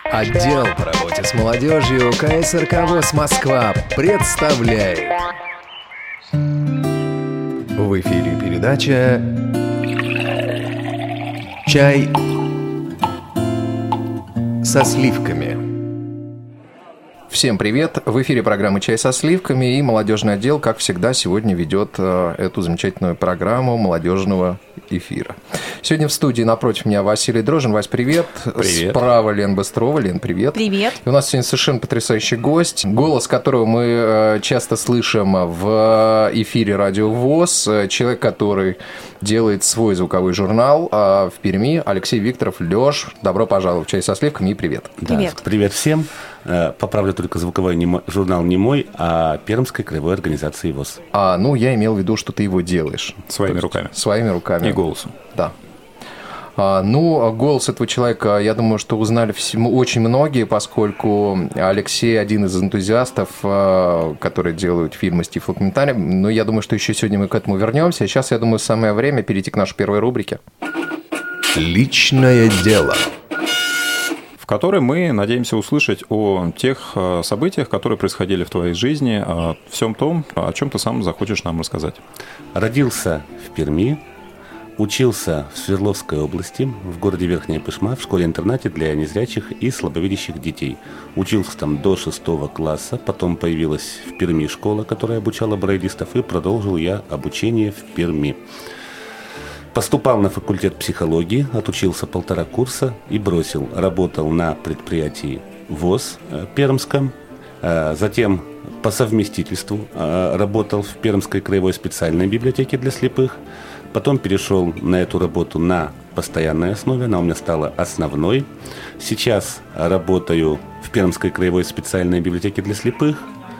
Отдел по работе с молодежью КСРК ВОС Москва представляет. В эфире передача «Чай со сливками». Всем привет! В эфире программа «Чай со сливками», и молодежный отдел, как всегда, сегодня ведет эту замечательную программу молодежного эфира. Сегодня в студии напротив меня Василий Дрожжин. Вась, привет! Привет! Справа Лен Быстрова. Лен, привет! Привет! И у нас сегодня совершенно потрясающий гость, голос которого мы часто слышим в эфире Радио ВОС, человек, который делает свой звуковой журнал в Перми, Алексей Викторов. Лёш, добро пожаловать в «Чай со сливками» и привет! Привет! Да, привет всем! Поправлю, только звуковой журнал не мой, а Пермской краевой организации ВОС. Я имел в виду, что ты его делаешь. Своими руками. Своими руками. И голосом. Да. Голос этого человека, я думаю, что узнали очень многие, поскольку Алексей один из энтузиастов, которые делают фильмы с тифлокомментарием. Но я думаю, что еще сегодня мы к этому вернемся. Сейчас, я думаю, самое время перейти к нашей первой рубрике. Личное дело. В которой мы надеемся услышать о тех событиях, которые происходили в твоей жизни, о всем том, о чем ты сам захочешь нам рассказать. Родился в Перми, учился в Свердловской области, в городе Верхняя Пышма, в школе-интернате для незрячих и слабовидящих детей. Учился там до 6 класса, потом появилась в Перми школа, которая обучала брайлистов, и продолжил я обучение в Перми. Поступал на факультет психологии, отучился 1,5 курса и бросил. Работал на предприятии ВОС Пермском, затем по совместительству работал в Пермской краевой специальной библиотеке для слепых. Потом перешел на эту работу на постоянной основе, она у меня стала основной. Сейчас работаю в Пермской краевой специальной библиотеке для слепых.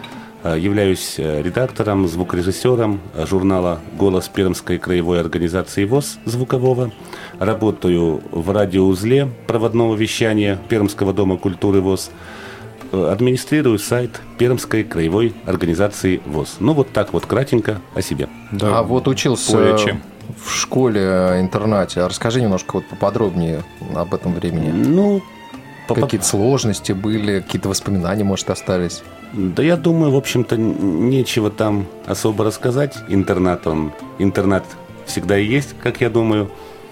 Являюсь редактором, звукорежиссером журнала «Голос Пермской краевой организации ВОС» звукового. Работаю в радиоузле проводного вещания Пермского дома культуры ВОС. Администрирую сайт Пермской краевой организации ВОС. Вот так вот кратенько о себе. Да, учился в школе-интернате. Расскажи немножко поподробнее об этом времени. Какие-то сложности были, какие-то воспоминания, может, остались? Да, я думаю, в общем-то, нечего там особо рассказать. Интернат всегда и есть, как я думаю.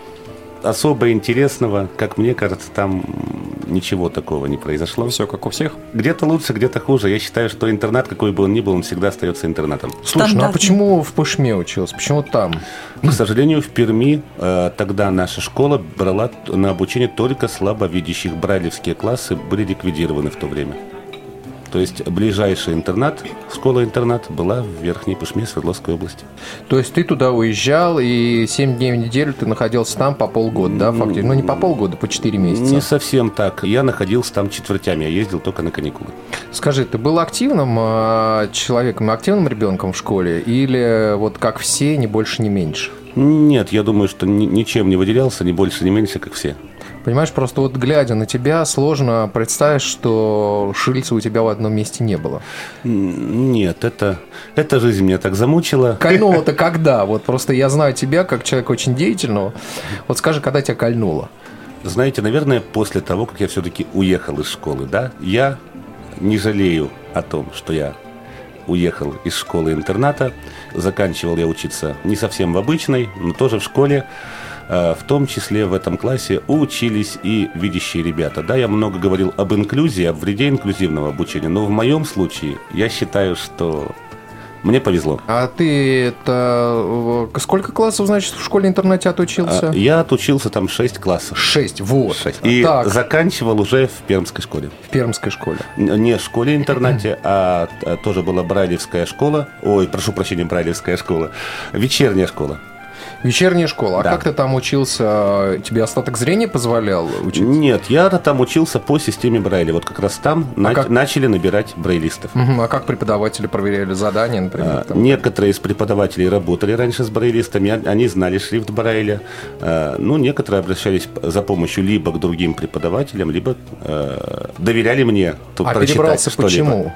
Особо интересного, как мне кажется, там ничего такого не произошло. Все как у всех? Где-то лучше, где-то хуже. Я считаю, что интернат, какой бы он ни был, он всегда остается интернатом. Слушай, а почему в Пышме учился? Почему там? К сожалению, в Перми тогда наша школа брала на обучение только слабовидящих. Брайлевские классы были ликвидированы в то время. То есть ближайший интернат, школа-интернат, была в Верхней Пышме Свердловской области. То есть ты туда уезжал, и 7 дней в неделю ты находился там по полгода, да, фактически? Не по полгода, по 4 месяца. Не совсем так. Я находился там четвертями, я ездил только на каникулы. Скажи, ты был активным человеком, активным ребенком в школе? Или как все, ни больше, ни меньше? Нет, я думаю, что ничем не выделялся, ни больше, ни меньше, как все. Понимаешь, просто глядя на тебя, сложно представить, что шильца у тебя в одном месте не было. Нет, эта жизнь меня так замучила. Кольнуло-то когда? Просто я знаю тебя как человека очень деятельного. Скажи, когда тебя кольнуло? Знаете, наверное, после того, как я все-таки уехал из школы, да, я не жалею о том, что я уехал из школы-интерната. Заканчивал я учиться не совсем в обычной, но тоже в школе. В том числе в этом классе учились и видящие ребята. Да, я много говорил об инклюзии, об вреде инклюзивного обучения, но в моем случае я считаю, что мне повезло. А ты сколько классов, значит, в школе-интернате отучился? Я отучился там 6 классов. 6, вот. 6. И заканчивал уже в Пермской школе. В Пермской школе? Не в школе-интернате, а тоже была брайлевская школа. Брайлевская школа. Вечерняя школа. Вечерняя школа. Да. А как ты там учился? Тебе остаток зрения позволял учиться? Нет, я там учился по системе Брайля. Как раз там начали набирать брайлистов. А как преподаватели проверяли задания, например? Некоторые из преподавателей работали раньше с брайлистами, они знали шрифт Брайля. Некоторые обращались за помощью либо к другим преподавателям, либо доверяли мне прочитать перебрался что-либо. Почему?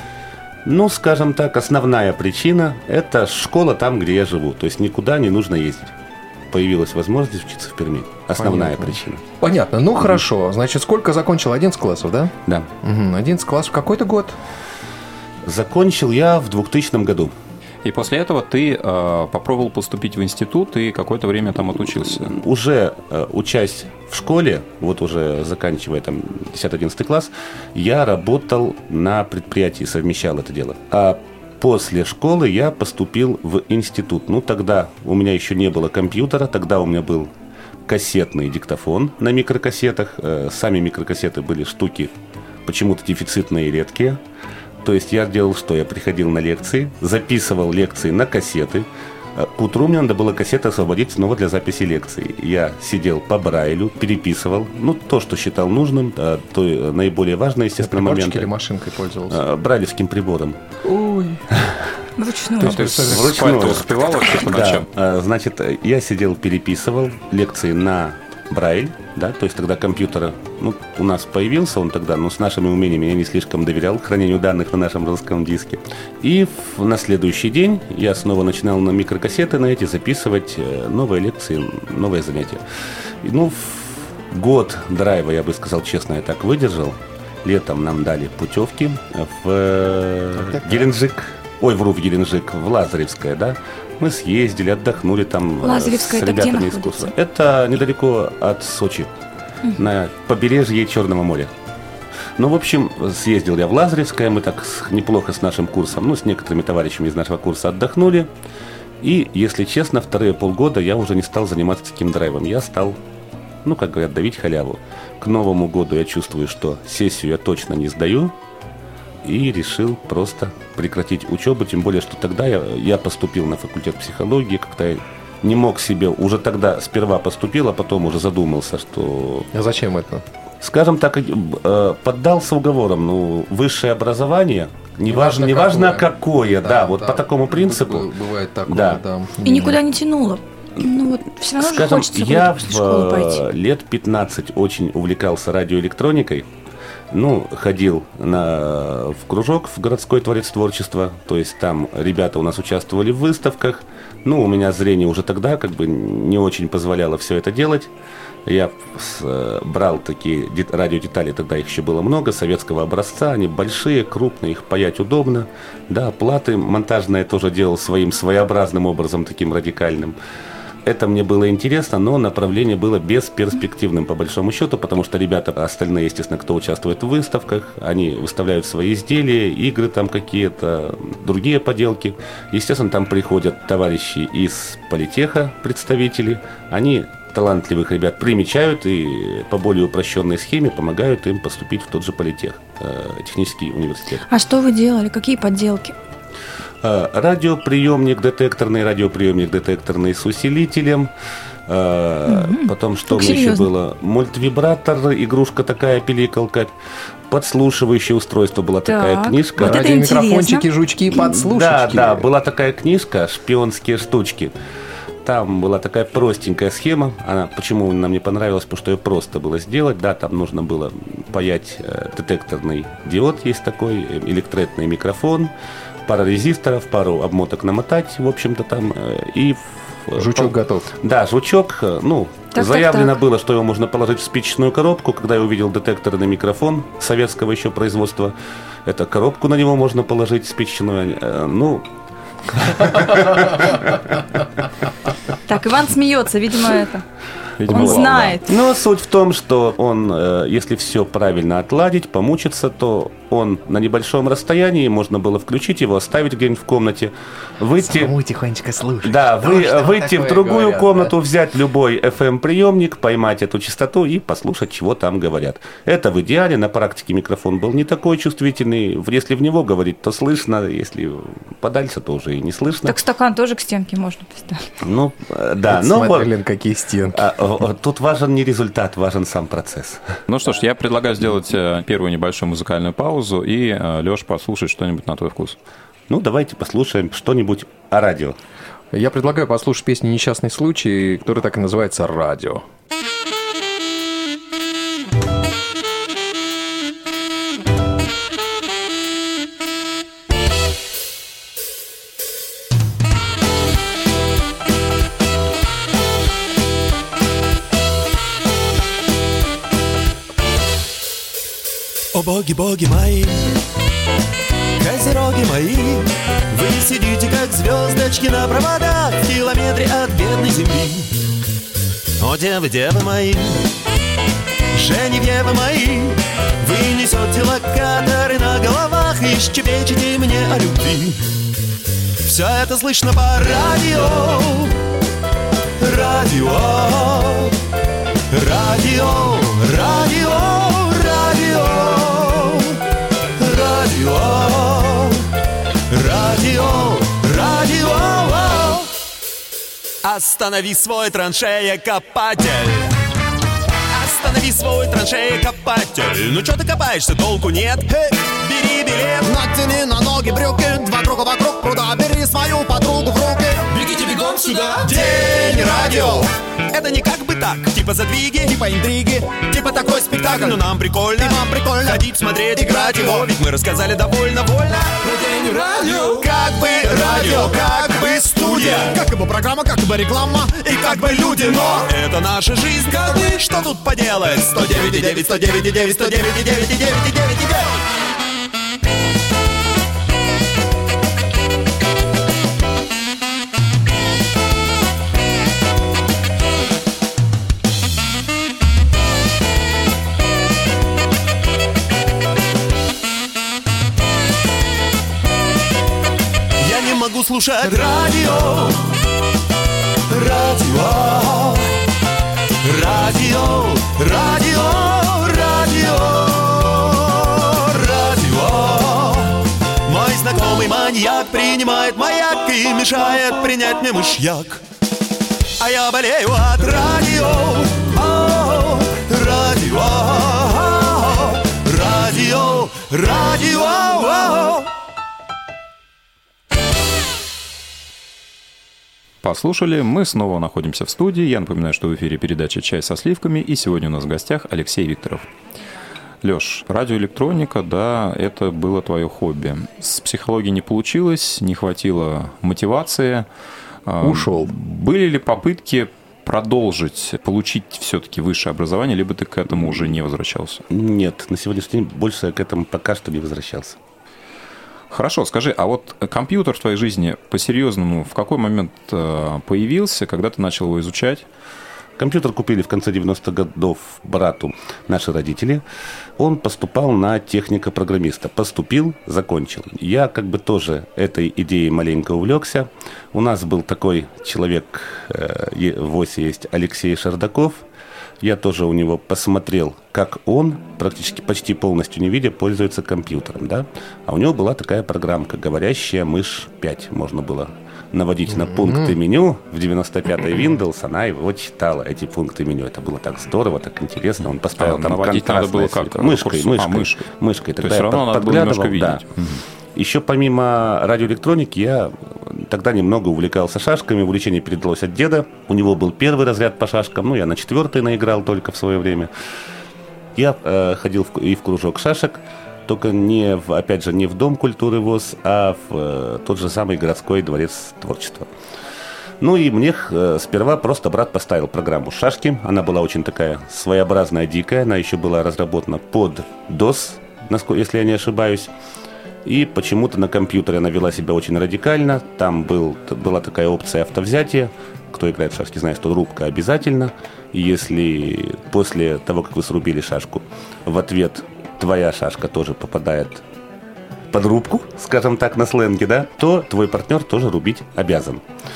Скажем так, основная причина – это школа там, где я живу. То есть никуда не нужно ездить. появилась возможность учиться в Перми. Основная причина. Понятно. Ну, хорошо. Значит, сколько закончил? 11 классов, да? Да. 11 классов. Какой-то год? Закончил я в 2000 году. И после этого ты попробовал поступить в институт и какое-то время там отучился. Уже учась в школе, вот уже заканчивая там 10-11 класс, я работал на предприятии, совмещал это дело. А после школы я поступил в институт. Ну, тогда у меня еще не было компьютера, тогда у меня был кассетный диктофон на микрокассетах. Сами микрокассеты были штуки почему-то дефицитные и редкие. То есть я делал что? Я приходил на лекции, записывал лекции на кассеты. К утру мне надо было кассеты освободить снова для записи лекций. Я сидел по Брайлю, переписывал, ну, то, что считал нужным, то наиболее важное, естественно, моменты. Или машинкой пользовался? Брайлевским прибором. Ой. Вручную. То есть ты успевал вообще по ночам? Да, значит, я сидел, переписывал лекции на Брайль, да, то есть тогда компьютер, ну, у нас появился он тогда, но с нашими умениями я не слишком доверял хранению данных на нашем жестком диске. И на следующий день я снова начинал на микрокассеты на эти записывать новые лекции, новые занятия. И, ну, год драйва, я бы сказал честно, я так выдержал. Летом нам дали путевки в Геленджик, в Геленджик, в Лазаревское, да. Мы съездили, отдохнули там с ребятами искусства. Это недалеко от Сочи, на побережье Черного моря. Ну, в общем, съездил я в Лазаревское, мы так неплохо с нашим курсом, ну, с некоторыми товарищами из нашего курса отдохнули. И, если честно, вторые полгода я уже не стал заниматься таким драйвом. Я стал, ну, как говорят, давить халяву. К Новому году я чувствую, что сессию я точно не сдаю. И решил просто прекратить учебу, тем более, что тогда я поступил на факультет психологии, как-то я не мог себе, уже тогда сперва поступил, а потом уже задумался, что... А зачем это? Скажем так, поддался уговорам, ну, высшее образование, неважно какое, да, вот по такому принципу. Бывает такое, да. И никуда не тянуло. Ну вот, все равно же хочется я в школу пойти. лет 15 очень увлекался радиоэлектроникой. Ну, ходил в кружок в городской творец творчества, то есть там ребята у нас участвовали в выставках. Ну, у меня зрение уже тогда как бы не очень позволяло все это делать. Я брал такие радиодетали, тогда их еще было много, советского образца, они большие, крупные, их паять удобно. Да, платы монтажные тоже делал своим своеобразным образом, таким радикальным. Это мне было интересно, но направление было бесперспективным по большому счету, потому что ребята остальные, естественно, кто участвует в выставках, они выставляют свои изделия, игры там какие-то, другие поделки. Естественно, там приходят товарищи из политеха, представители, они талантливых ребят примечают и по более упрощенной схеме помогают им поступить в тот же политех, технический университет. А что вы делали? Какие подделки? Радиоприемник детекторный с усилителем. Потом что у меня еще было? Мультивибратор, игрушка такая, пиликалка. Подслушивающее устройство, была такая книжка. Вот радиомикрофончики, жучки, подслушечки. Да, была такая книжка «Шпионские штучки». Там была такая простенькая схема. Почему она мне понравилась? Потому что ее просто было сделать. Да, там нужно было паять детекторный диод, есть такой, электретный микрофон, пара резисторов, пару обмоток намотать, в общем-то, там, и... Жучок готов. Да, жучок, ну, заявлено было, что его можно положить в спичечную коробку. Когда я увидел детекторный микрофон советского еще производства, это коробку на него можно положить спичечную, ну... Так, Иван смеется, видимо, это... Видимо, он знает. Но суть в том, что он, если все правильно отладить, помучиться, то он на небольшом расстоянии, можно было включить его, оставить где-нибудь в комнате, выйти... Самому тихонечко слушать. Да, выйти в другую комнату, взять любой FM-приемник, поймать эту частоту и послушать, чего там говорят. Это в идеале, на практике микрофон был не такой чувствительный, если в него говорить, то слышно, если подальше, то уже и не слышно. Так стакан тоже к стенке можно поставить. Ну, да. Смотри, Лен, какие стенки. Тут важен не результат, важен сам процесс. Ну что ж, я предлагаю сделать первую небольшую музыкальную паузу и, Лёш, послушать что-нибудь на твой вкус. Ну, давайте послушаем что-нибудь о радио. Я предлагаю послушать песню «Несчастный случай», которая так и называется «Радио». О боги, боги мои, козероги мои, вы сидите, как звездочки на проводах в километре от бедной земли. О девы, девы мои, Женевьевы мои, вы несете локаторы на головах и щебечете мне о любви. Все это слышно по радио, радио, радио, радио, радио, радио, радио, радио. Останови свой траншея-копатель. Останови свой траншея-копатель. Ну чё ты копаешься, толку нет? Бери билет, натяни на ноги брюки, два круга вокруг пруда, бери свою подругу в руки. Бегите бегом сюда. День радио. Это не как бы так, типа задвиги, типа интриги, типа такой спектакль. Но нам прикольно, и вам прикольно ходить, смотреть, играть его. Ведь мы рассказали довольно вольно про День радио. Как бы радио, как бы студия, как бы программа, как бы реклама и как бы люди. Но это наша жизнь, как бы, что тут поделать? 109,9, 109,9, 109,9, 109,9, 109,9. Могу слушать радио, радио, радио, радио, радио, радио. Мой знакомый маньяк принимает маяк и мешает принять мне мышьяк. А я болею от радио, радио, радио, радио. Послушали, мы снова находимся в студии. Я напоминаю, что в эфире передача «Чай со сливками», и сегодня у нас в гостях Алексей Викторов. Лёш, радиоэлектроника, да, это было твое хобби. С психологией не получилось, не хватило мотивации. Ушел. Были ли попытки продолжить, получить все-таки высшее образование, либо ты к этому уже не возвращался? Нет, на сегодняшний день больше я к этому пока что не возвращался. Хорошо, скажи, а вот компьютер в твоей жизни по-серьезному в какой момент появился, когда ты начал его изучать? Компьютер купили в конце 90-х годов брату наши родители. Он поступал на техника-программиста. Поступил, закончил. Я как бы тоже этой идеей маленько увлекся. У нас был такой человек, в ВОСе есть Алексей Шардаков. Я тоже у него посмотрел, как он, практически почти полностью не видя, пользуется компьютером, да? А у него была такая программка «Говорящая мышь 5». Можно было наводить на пункты меню. В 95-й Windows она его читала, эти пункты меню. Это было так здорово, так интересно. Он поставил там наводить надо было как? Мышкой. Мышкой. Тогда то есть все равно надо было немножко видеть. Да. Еще помимо радиоэлектроники я тогда немного увлекался шашками. Увлечение передалось от деда. У него был первый разряд по шашкам. Ну, я на 4-й наиграл только в свое время. Я ходил и в кружок шашек. Только опять же, не в Дом культуры ВОС, а в тот же самый городской дворец творчества. Ну и мне сперва просто брат поставил программу «Шашки». Она была очень такая своеобразная, дикая. Она еще была разработана под DOS, если я не ошибаюсь. И почему-то на компьютере она вела себя очень радикально. Там была такая опция автовзятия. Кто играет в шашки, знает, что рубка обязательно. И если после того, как вы срубили шашку, в ответ твоя шашка тоже попадает под рубку, скажем так, на сленге, да, то твой партнер тоже рубить обязан.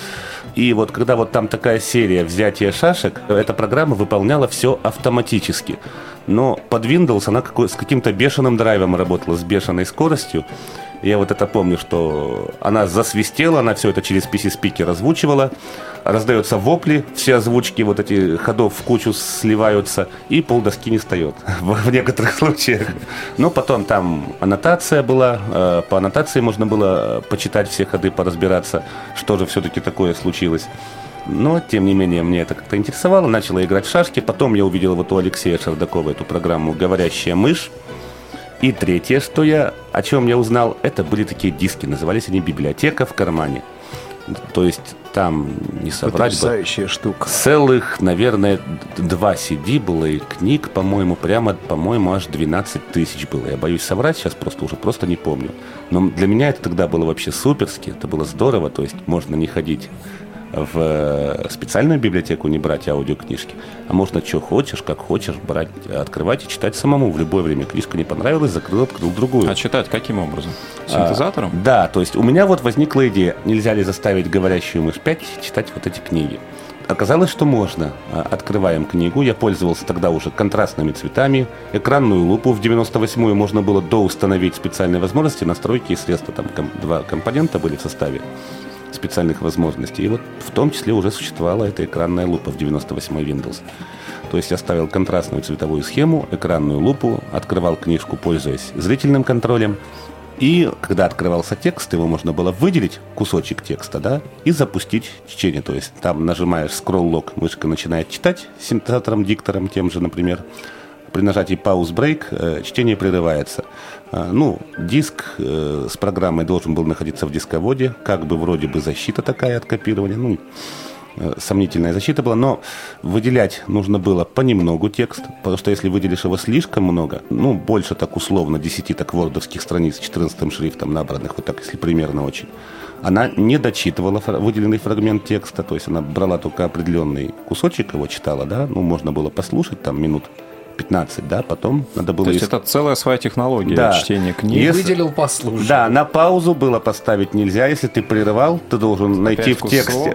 И вот когда вот там такая серия взятия шашек, эта программа выполняла все автоматически. Но под Windows она с каким-то бешеным драйвом работала, с бешеной скоростью. Я вот это помню, что она засвистела, она все это через PC-спикер озвучивала. Раздаются вопли, все озвучки вот эти ходов в кучу сливаются, и полдоски не встает в некоторых случаях. Но потом там аннотация была, по аннотации можно было почитать все ходы, поразбираться, что же все-таки такое случилось. Но, тем не менее, мне это как-то интересовало, начала играть в шашки. Потом я увидел вот у Алексея Шардакова эту программу «Говорящая мышь». И третье, о чем я узнал, это были такие диски, назывались они «Библиотека в кармане». То есть там, не соврать бы, Потрясающая штука. целых, наверное, 2 CD было, и книг, по-моему, аж 12 тысяч было. Я боюсь соврать сейчас, просто не помню. Но для меня это тогда было вообще суперски, это было здорово, то есть можно не ходить в специальную библиотеку, не брать аудиокнижки, а можно что хочешь, как хочешь, брать, открывать и читать самому в любое время. Книжка не понравилась, открыл другую. А читать каким образом? Синтезатором? Да, то есть у меня вот возникла идея, нельзя ли заставить говорящую мышь 5 читать вот эти книги. Оказалось, что можно. Открываем книгу, я пользовался тогда уже контрастными цветами, экранную лупу в 98-ю можно было доустановить специальные возможности, настройки и средства, там 2 компонента были в составе специальных возможностей. И вот в том числе уже существовала эта экранная лупа в 98-й Windows. То есть я ставил контрастную цветовую схему, экранную лупу, открывал книжку, пользуясь зрительным контролем. И когда открывался текст, его можно было выделить, кусочек текста, да, и запустить чтение. То есть там нажимаешь scroll-lock, мышка начинает читать синтезатором-диктором тем же, например. При нажатии pause-break чтение прерывается. Диск с программой должен был находиться в дисководе, как бы вроде бы защита такая от копирования, сомнительная защита была, но выделять нужно было понемногу текст, потому что если выделишь его слишком много, больше так условно 10 так вордовских страниц 14 шрифтом набранных, вот так, если примерно очень, она не дочитывала выделенный фрагмент текста, то есть она брала только определенный кусочек, его читала, да, можно было послушать там минут 15, да, потом надо было... То есть это целая своя технология, да. Чтения книг. Выделил, послушал. Да, на паузу было поставить нельзя. Если ты прерывал, ты должен найти в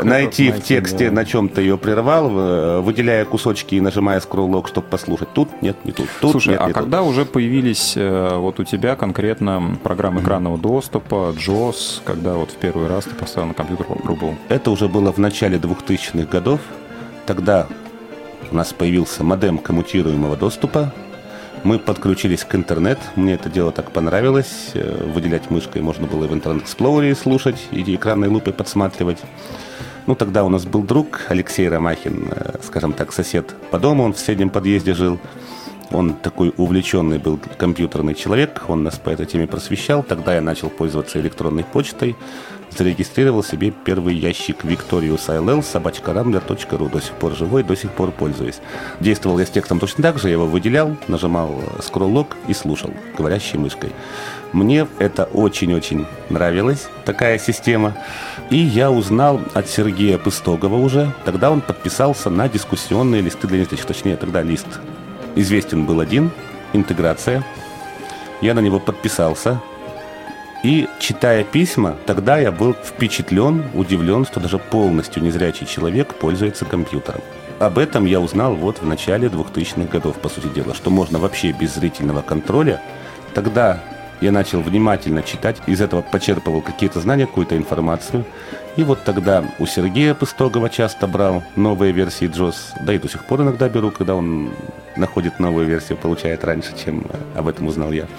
тексте, на чем ты ее прерывал, выделяя кусочки и нажимая scroll-lock, чтобы послушать. Тут нет, не тут. Слушай, нет, когда тут. уже появились вот у тебя конкретно программы экранного доступа, JAWS, когда вот в первый раз ты поставил на компьютер, попробовал? Это уже было в начале 2000-х годов. Тогда у нас появился модем коммутируемого доступа. Мы подключились к интернету. Мне это дело так понравилось. Выделять мышкой можно было и в Internet Explorer слушать, и экранной лупой подсматривать. Тогда у нас был друг Алексей Ромахин, скажем так, сосед по дому. Он в соседнем подъезде жил. Он такой увлеченный был компьютерный человек. Он нас по этой теме просвещал. Тогда я начал пользоваться электронной почтой. Зарегистрировал себе первый ящик victorious.ill@rambler.ru. До сих пор живой, до сих пор пользуюсь. Действовал я с текстом точно так же. Я его выделял, нажимал scroll-lock и слушал говорящей мышкой. Мне это очень-очень нравилось, такая система. И я узнал от Сергея Пыстогова уже. Тогда он подписался на дискуссионные листы для незрячих. Точнее, тогда лист известен был один, интеграция. Я на него подписался. И, читая письма, тогда я был впечатлен, удивлен, что даже полностью незрячий человек пользуется компьютером. Об этом я узнал вот в начале 2000-х годов, по сути дела, что можно вообще без зрительного контроля. Тогда я начал внимательно читать, из этого почерпывал какие-то знания, какую-то информацию. И вот тогда у Сергея Пыстогова часто брал новые версии JAWS, да и до сих пор иногда беру, когда он находит новую версию, получает раньше, чем об этом узнал я.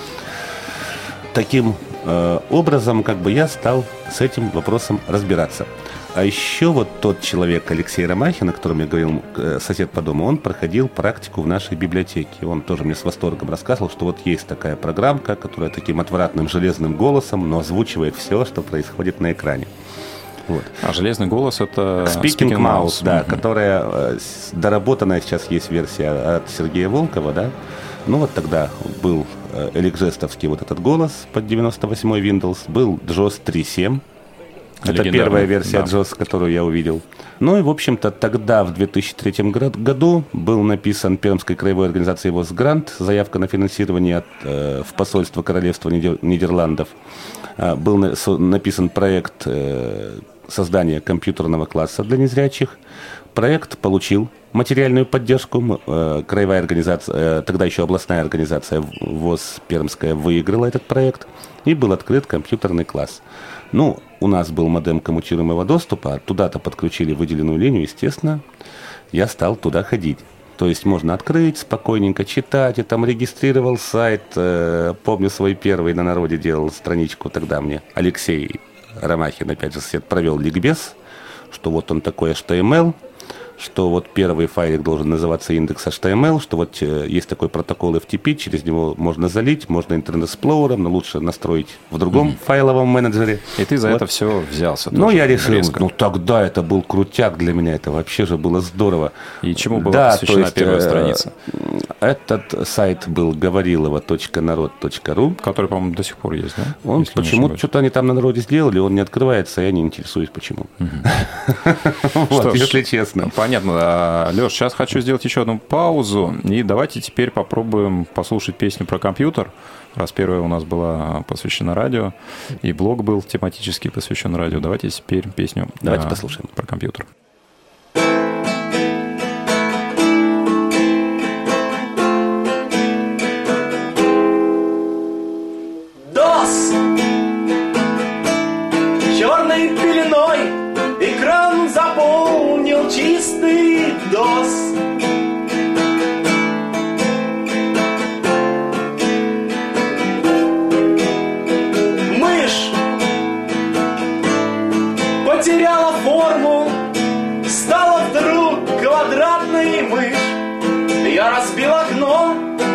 Таким образом, я стал с этим вопросом разбираться. А еще вот тот человек, Алексей Ромахин, о котором я говорил, сосед по дому, он проходил практику в нашей библиотеке. Он тоже мне с восторгом рассказывал, что вот есть такая программка, которая таким отвратным железным голосом, но озвучивает все, что происходит на экране. Вот. А железный голос — это Speaking Mouse, да, которая доработанная сейчас есть версия от Сергея Волкова, да. Вот тогда был эликжестовский вот этот голос под 98-й Windows, был JAWS 3.7. Это первая версия JAWS, которую я увидел. И, в общем-то, тогда, в 2003 году, был написан Пермской краевой организацией ВОС грант, заявка на финансирование в посольство Королевства Нидерландов. Был написан проект создания компьютерного класса для незрячих. Проект получил материальную поддержку. Краевая организация, тогда еще областная организация ВОС Пермская, выиграла этот проект, и был открыт компьютерный класс. У нас был модем коммутируемого доступа, туда-то подключили выделенную линию, естественно, я стал туда ходить. То есть можно открыть, спокойненько читать, я там регистрировал сайт, помню свой первый на народе делал страничку, тогда мне Алексей Ромахин, опять же, сосед, провел ликбез, что вот он такой HTML, что вот первый файлик должен называться индекс HTML, что вот есть такой протокол FTP, через него можно залить, можно Internet Explorer, но лучше настроить в другом файловом менеджере. И ты за это все взялся. Ну, я решил, тогда это был крутяк для меня, это вообще же было здорово. И чему была посвящена первая страница? Этот сайт был говорилово.народ.ру. Который, по-моему, до сих пор есть, да? Он почему-то что-то они там на народе сделали, он не открывается, я не интересуюсь, почему. Если честно. Понятно. Леш, сейчас хочу сделать еще одну паузу, и давайте теперь попробуем послушать песню про компьютер, раз первая у нас была посвящена радио, и блог был тематически посвящен радио. Давайте теперь песню послушаем про компьютер. Черной пеленой экран заполнил чистый DOS. Мышь потеряла форму, стала вдруг квадратной мышь. Я разбил окно,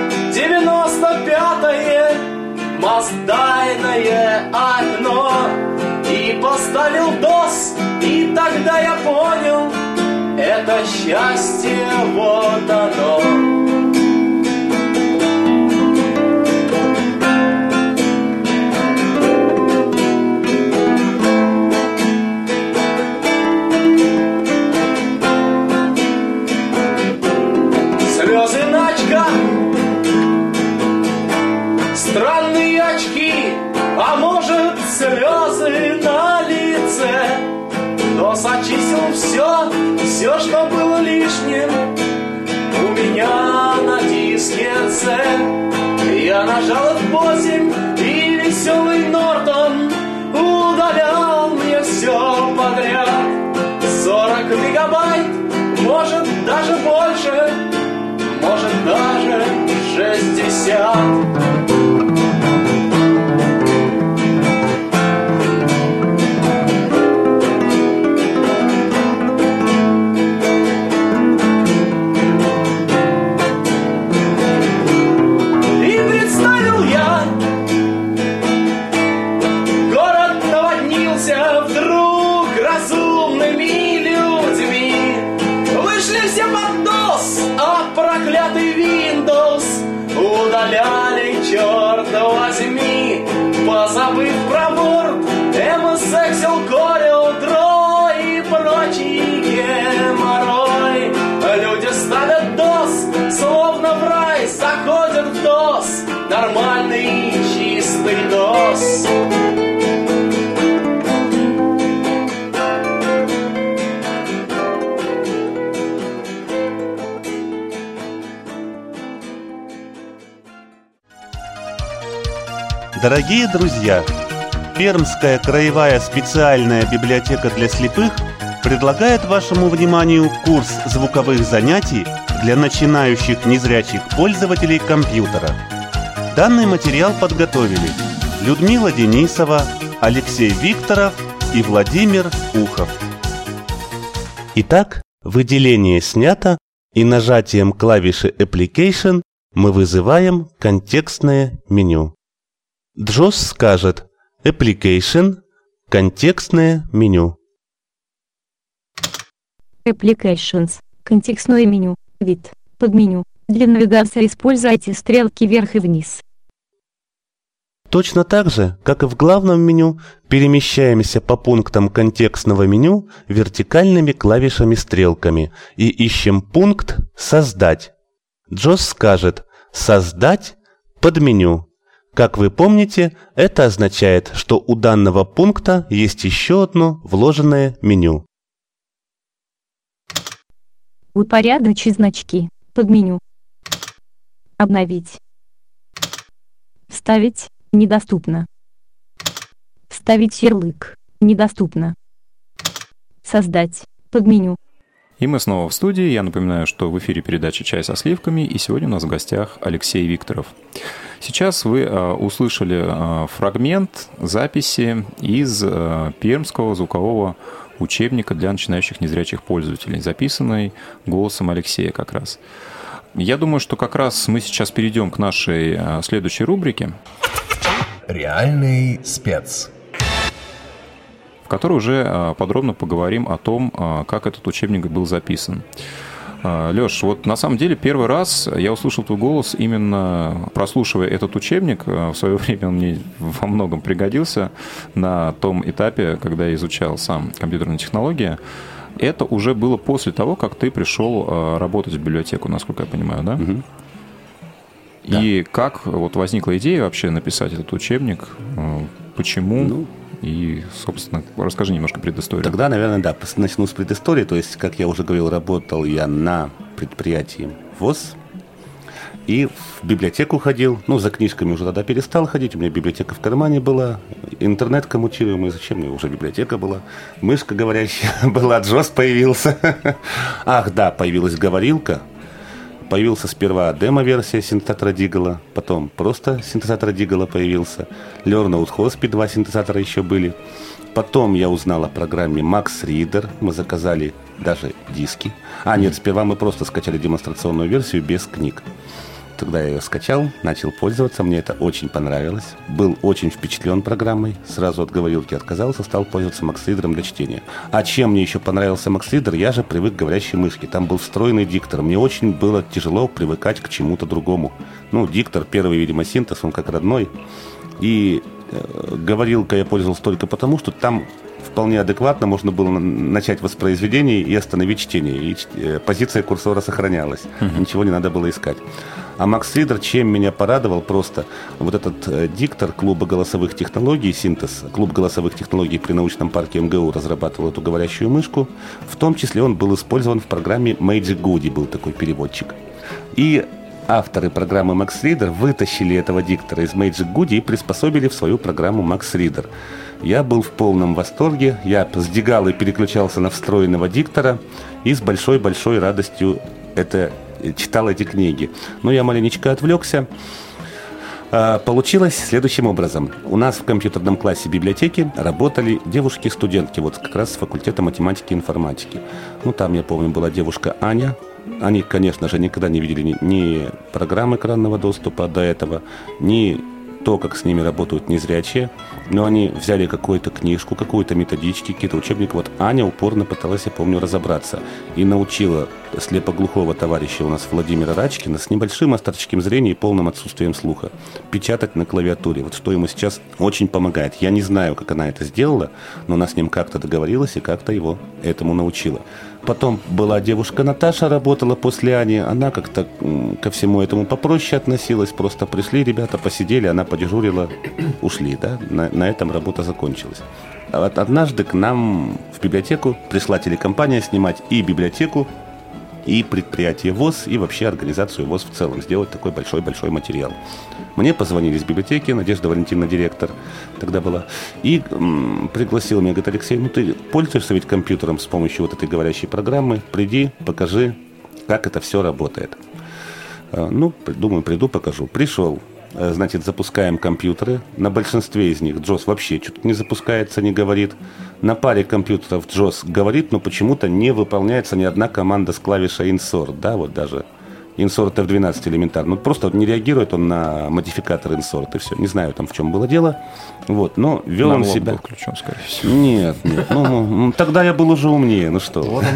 95-е, маздайное окно, и поставил DOS, и тогда я понял, это счастье, вот оно. Слезы на очках, странные очки, а может слезы на лице. DOS очистил все, что было лишним у меня на диске C. Я нажал F8, и веселый Нортон удалял мне все подряд. 40 мегабайт, может даже больше, может даже 60. Удаляли, черт возьми, позабыв про Word, MS, Excel, Corel, Draw и прочий геморрой. Люди ставят DOS, словно в рай, заходят в DOS, нормальный чистый DOS. Дорогие друзья, Пермская краевая специальная библиотека для слепых предлагает вашему вниманию курс звуковых занятий для начинающих незрячих пользователей компьютера. Данный материал подготовили Людмила Денисова, Алексей Викторов и Владимир Ухов. Итак, выделение снято, и нажатием клавиши Application мы вызываем контекстное меню. JOS скажет Application, контекстное меню. Applications, контекстное меню, вид, подменю. Для навигации используйте стрелки вверх и вниз. Точно так же, как и в главном меню, перемещаемся по пунктам контекстного меню вертикальными клавишами-стрелками и ищем пункт «Создать». JOS скажет «Создать подменю». Как вы помните, это означает, что у данного пункта есть еще одно вложенное меню. Упорядочить значки. Подменю. Обновить. Вставить. Недоступно. Вставить ярлык. Недоступно. Создать. Подменю. И мы снова в студии. Я напоминаю, что в эфире передача «Чай со сливками», и сегодня у нас в гостях Алексей Викторов. Сейчас вы услышали фрагмент записи из Пермского звукового учебника для начинающих незрячих пользователей, записанный голосом Алексея как раз. Я думаю, что как раз мы сейчас перейдем к нашей следующей рубрике. Реальный спец. В которой уже подробно поговорим о том, как этот учебник был записан. Лёш, вот на самом деле первый раз я услышал твой голос именно прослушивая этот учебник. В свое время он мне во многом пригодился на том этапе, когда я изучал сам компьютерные технологии. Это уже было после того, как ты пришел работать в библиотеку, насколько я понимаю, да? Угу. И да. Как вот возникла идея вообще написать этот учебник? Почему? И, собственно, расскажи немножко предысторию. Тогда, наверное, да, начну с предыстории. То есть, как я уже говорил, работал я на предприятии ВОЗ. И в библиотеку ходил. Ну, за книжками уже тогда перестал ходить. У меня библиотека в кармане была. Интернет коммутируемый. Зачем мне? Уже библиотека была. Мышка говорящая была. Джос появился. Ах, да, появилась говорилка. Появился сперва демо-версия синтезатора Диггела, потом просто синтезатор Диггела появился. Learnout Hospi 2 синтезатора еще были. Потом я узнал о программе Max Reader. Мы заказали даже диски. Нет, сперва мы просто скачали демонстрационную версию без книг. Тогда я ее скачал, начал пользоваться, мне это очень понравилось. Был очень впечатлен программой, сразу от говорилки отказался, стал пользоваться Max Reader для чтения. А чем мне еще понравился Max Reader, я же привык к говорящей мышке. Там был встроенный диктор, мне очень было тяжело привыкать к чему-то другому. Ну, диктор, первый, видимо, синтез, он как родной. И говорилкой я пользовался только потому, что там вполне адекватно можно было начать воспроизведение и остановить чтение. И позиция курсора сохранялась. Ничего не надо было искать. А Max Reader, чем меня порадовал, просто вот этот диктор клуба голосовых технологий, синтез, клуб голосовых технологий при научном парке МГУ разрабатывал эту говорящую мышку. В том числе он был использован в программе Magic Goody, был такой переводчик. И авторы программы Max Reader вытащили этого диктора из Magic Goody и приспособили в свою программу Max Reader. Я был в полном восторге, я сдвигал и переключался на встроенного диктора и с большой-большой радостью читал эти книги. Но я маленечко отвлекся. Получилось следующим образом. У нас в компьютерном классе библиотеки работали девушки-студентки, вот как раз с факультета математики и информатики. Ну, там, я помню, была девушка Аня. Они, конечно же, никогда не видели ни программ экранного доступа до этого, ни то, как с ними работают незрячие. Но они взяли какую-то книжку, какую-то методички, какие-то учебники. Вот Аня упорно пыталась, я помню, разобраться. И научила слепоглухого товарища у нас Владимира Рачкина с небольшим остаточком зрения и полным отсутствием слуха печатать на клавиатуре. Вот что ему сейчас очень помогает. Я не знаю, как она это сделала, но она с ним как-то договорилась и как-то его этому научила. Потом была девушка Наташа, работала после Ани. Она как-то ко всему этому попроще относилась. Просто пришли ребята, посидели, она подежурила, ушли. Да? На этом работа закончилась. А вот однажды к нам в библиотеку пришла телекомпания снимать и библиотеку, и предприятие ВОЗ, и вообще организацию ВОЗ в целом, сделать такой большой-большой материал. Мне позвонили из библиотеки, Надежда Валентиновна, директор тогда была, и пригласил меня, говорит: Алексей, ну ты пользуешься ведь компьютером с помощью вот этой говорящей программы, приди, покажи, как это все работает. Ну, думаю, приду, покажу. Пришел. Значит, запускаем компьютеры. На большинстве из них JOS вообще что-то не запускается, не говорит. На паре компьютеров JOS говорит, но почему-то не выполняется ни одна команда с клавишей insert. Да, вот даже insert F12 элементарно. Ну, просто не реагирует он на модификатор insert и все. Не знаю, там в чем было дело. Вот, но вел он себя... был включен, скорее всего. Нет. Ну, тогда я был уже умнее. Ну что? Вот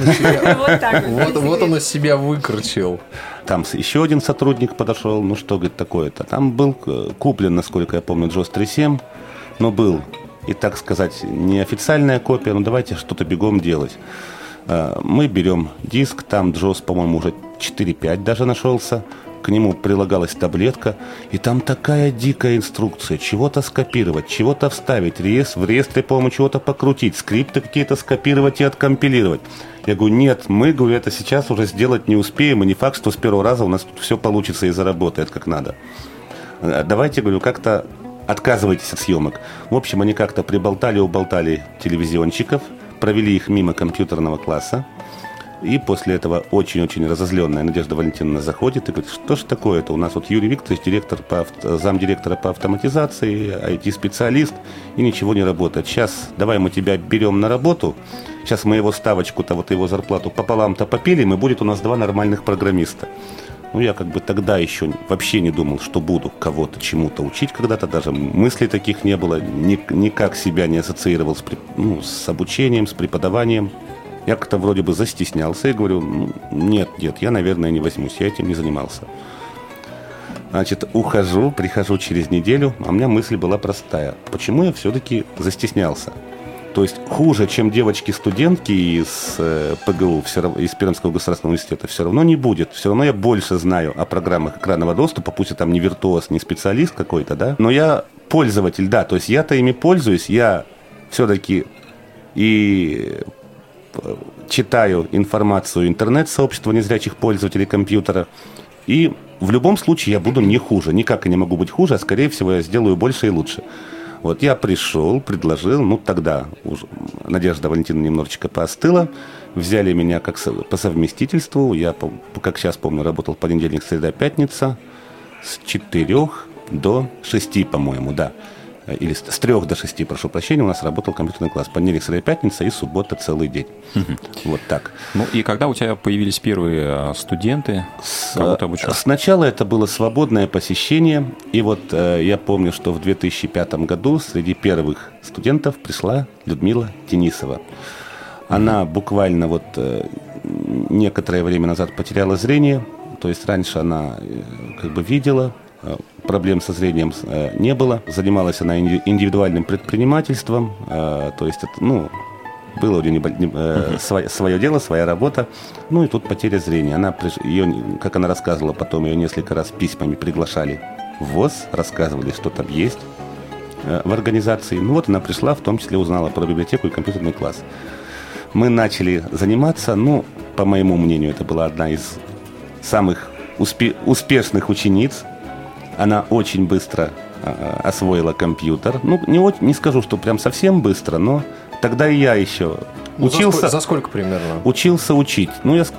он из себя выкрутил. Там еще один сотрудник подошел, ну что, говорит, такое-то. Там был куплен, насколько я помню, JOS 3.7, но был, и так сказать, неофициальная копия, ну давайте что-то бегом делать. Мы берем диск, там JOS, по-моему, уже 4.5 даже нашелся, к нему прилагалась таблетка, и там такая дикая инструкция, чего-то скопировать, чего-то вставить, в реестре, по-моему, чего-то покрутить, скрипты какие-то скопировать и откомпилировать. Я говорю, нет, мы, говорю, это сейчас уже сделать не успеем, и не факт, что с первого раза у нас тут все получится и заработает как надо. Давайте, говорю, как-то отказывайтесь от съемок. В общем, они как-то приболтали-уболтали телевизионщиков, провели их мимо компьютерного класса, И после этого очень-очень разозленная Надежда Валентиновна заходит и говорит, что ж такое-то? У нас вот Юрий Викторович, замдиректора по автоматизации, IT-специалист, и ничего не работает. Сейчас давай мы тебя берем на работу, сейчас мы его ставочку-то, вот его зарплату пополам-то попилим, и будет у нас 2 нормальных программиста. Ну, я как бы тогда еще вообще не думал, что буду кого-то чему-то учить когда-то, даже мыслей таких не было, никак себя не ассоциировал с обучением, с преподаванием. Я как-то вроде бы застеснялся и говорю, нет, я, наверное, не возьмусь, я этим не занимался. Значит, прихожу через неделю, а у меня мысль была простая. Почему я все-таки застеснялся? То есть хуже, чем девочки-студентки из ПГУ, из Пермского государственного университета, все равно не будет. Все равно я больше знаю о программах экранного доступа, пусть я там не виртуоз, не специалист какой-то, да, но я пользователь, да, то есть я-то ими пользуюсь, я все-таки и читаю информацию интернет-сообщества незрячих пользователей компьютера, и в любом случае я буду не хуже, никак я не могу быть хуже, а скорее всего я сделаю больше и лучше. Вот я пришел, предложил, тогда уже Надежда Валентиновна немножечко поостыла, взяли меня по совместительству, я, как сейчас помню, работал понедельник, среда, пятница, с 4 до 6, по-моему, да. Или с 3 до 6, прошу прощения, у нас работал компьютерный класс. Понедельник, среда, пятница и суббота целый день. Вот так. Ну и когда у тебя появились первые студенты, кого ты обучал? Сначала это было свободное посещение. И вот я помню, что в 2005 году среди первых студентов пришла Людмила Денисова. Она буквально вот некоторое время назад потеряла зрение. То есть раньше она как бы видела, проблем со зрением не было. Занималась она индивидуальным предпринимательством. То есть, это, было у нее свое дело, своя работа. Ну и тут потеря зрения. Ее, как она рассказывала потом, ее несколько раз письмами приглашали в ВОЗ, рассказывали, что там есть в организации. Ну вот она пришла, в том числе узнала про библиотеку и компьютерный класс. Мы начали заниматься. По моему мнению, это была одна из самых успешных учениц. Она очень быстро освоила компьютер. Не скажу, что прям совсем быстро, но тогда и я еще учился. За сколько примерно? Учился учить.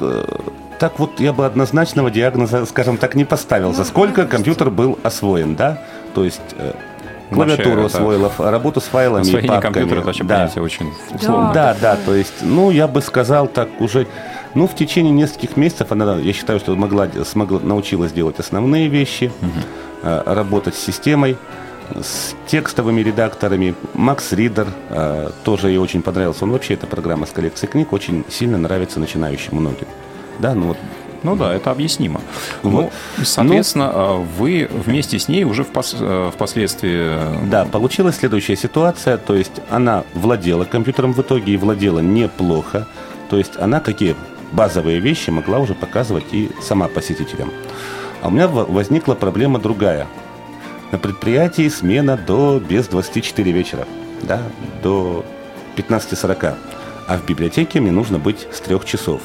Так вот я бы однозначного диагноза, скажем так, не поставил. За сколько компьютер был освоен, да? То есть клавиатуру освоила, работу с файлами и папками. Компьютера, это вообще понятие очень сложное. Да, то есть, я бы сказал так уже... в течение нескольких месяцев она, я считаю, что научилась делать основные вещи, работать с системой, с текстовыми редакторами. Max Reader тоже ей очень понравился. Вообще, эта программа с коллекцией книг очень сильно нравится начинающим многим. Да, да, это объяснимо. Соответственно, вы вместе с ней уже впоследствии... Да, получилась следующая ситуация. То есть она владела компьютером в итоге и владела неплохо. То есть она такие базовые вещи могла уже показывать и сама посетителям. А у меня возникла проблема другая. На предприятии смена без 24 вечера, да, до 15:40. А в библиотеке мне нужно быть с 3 часов.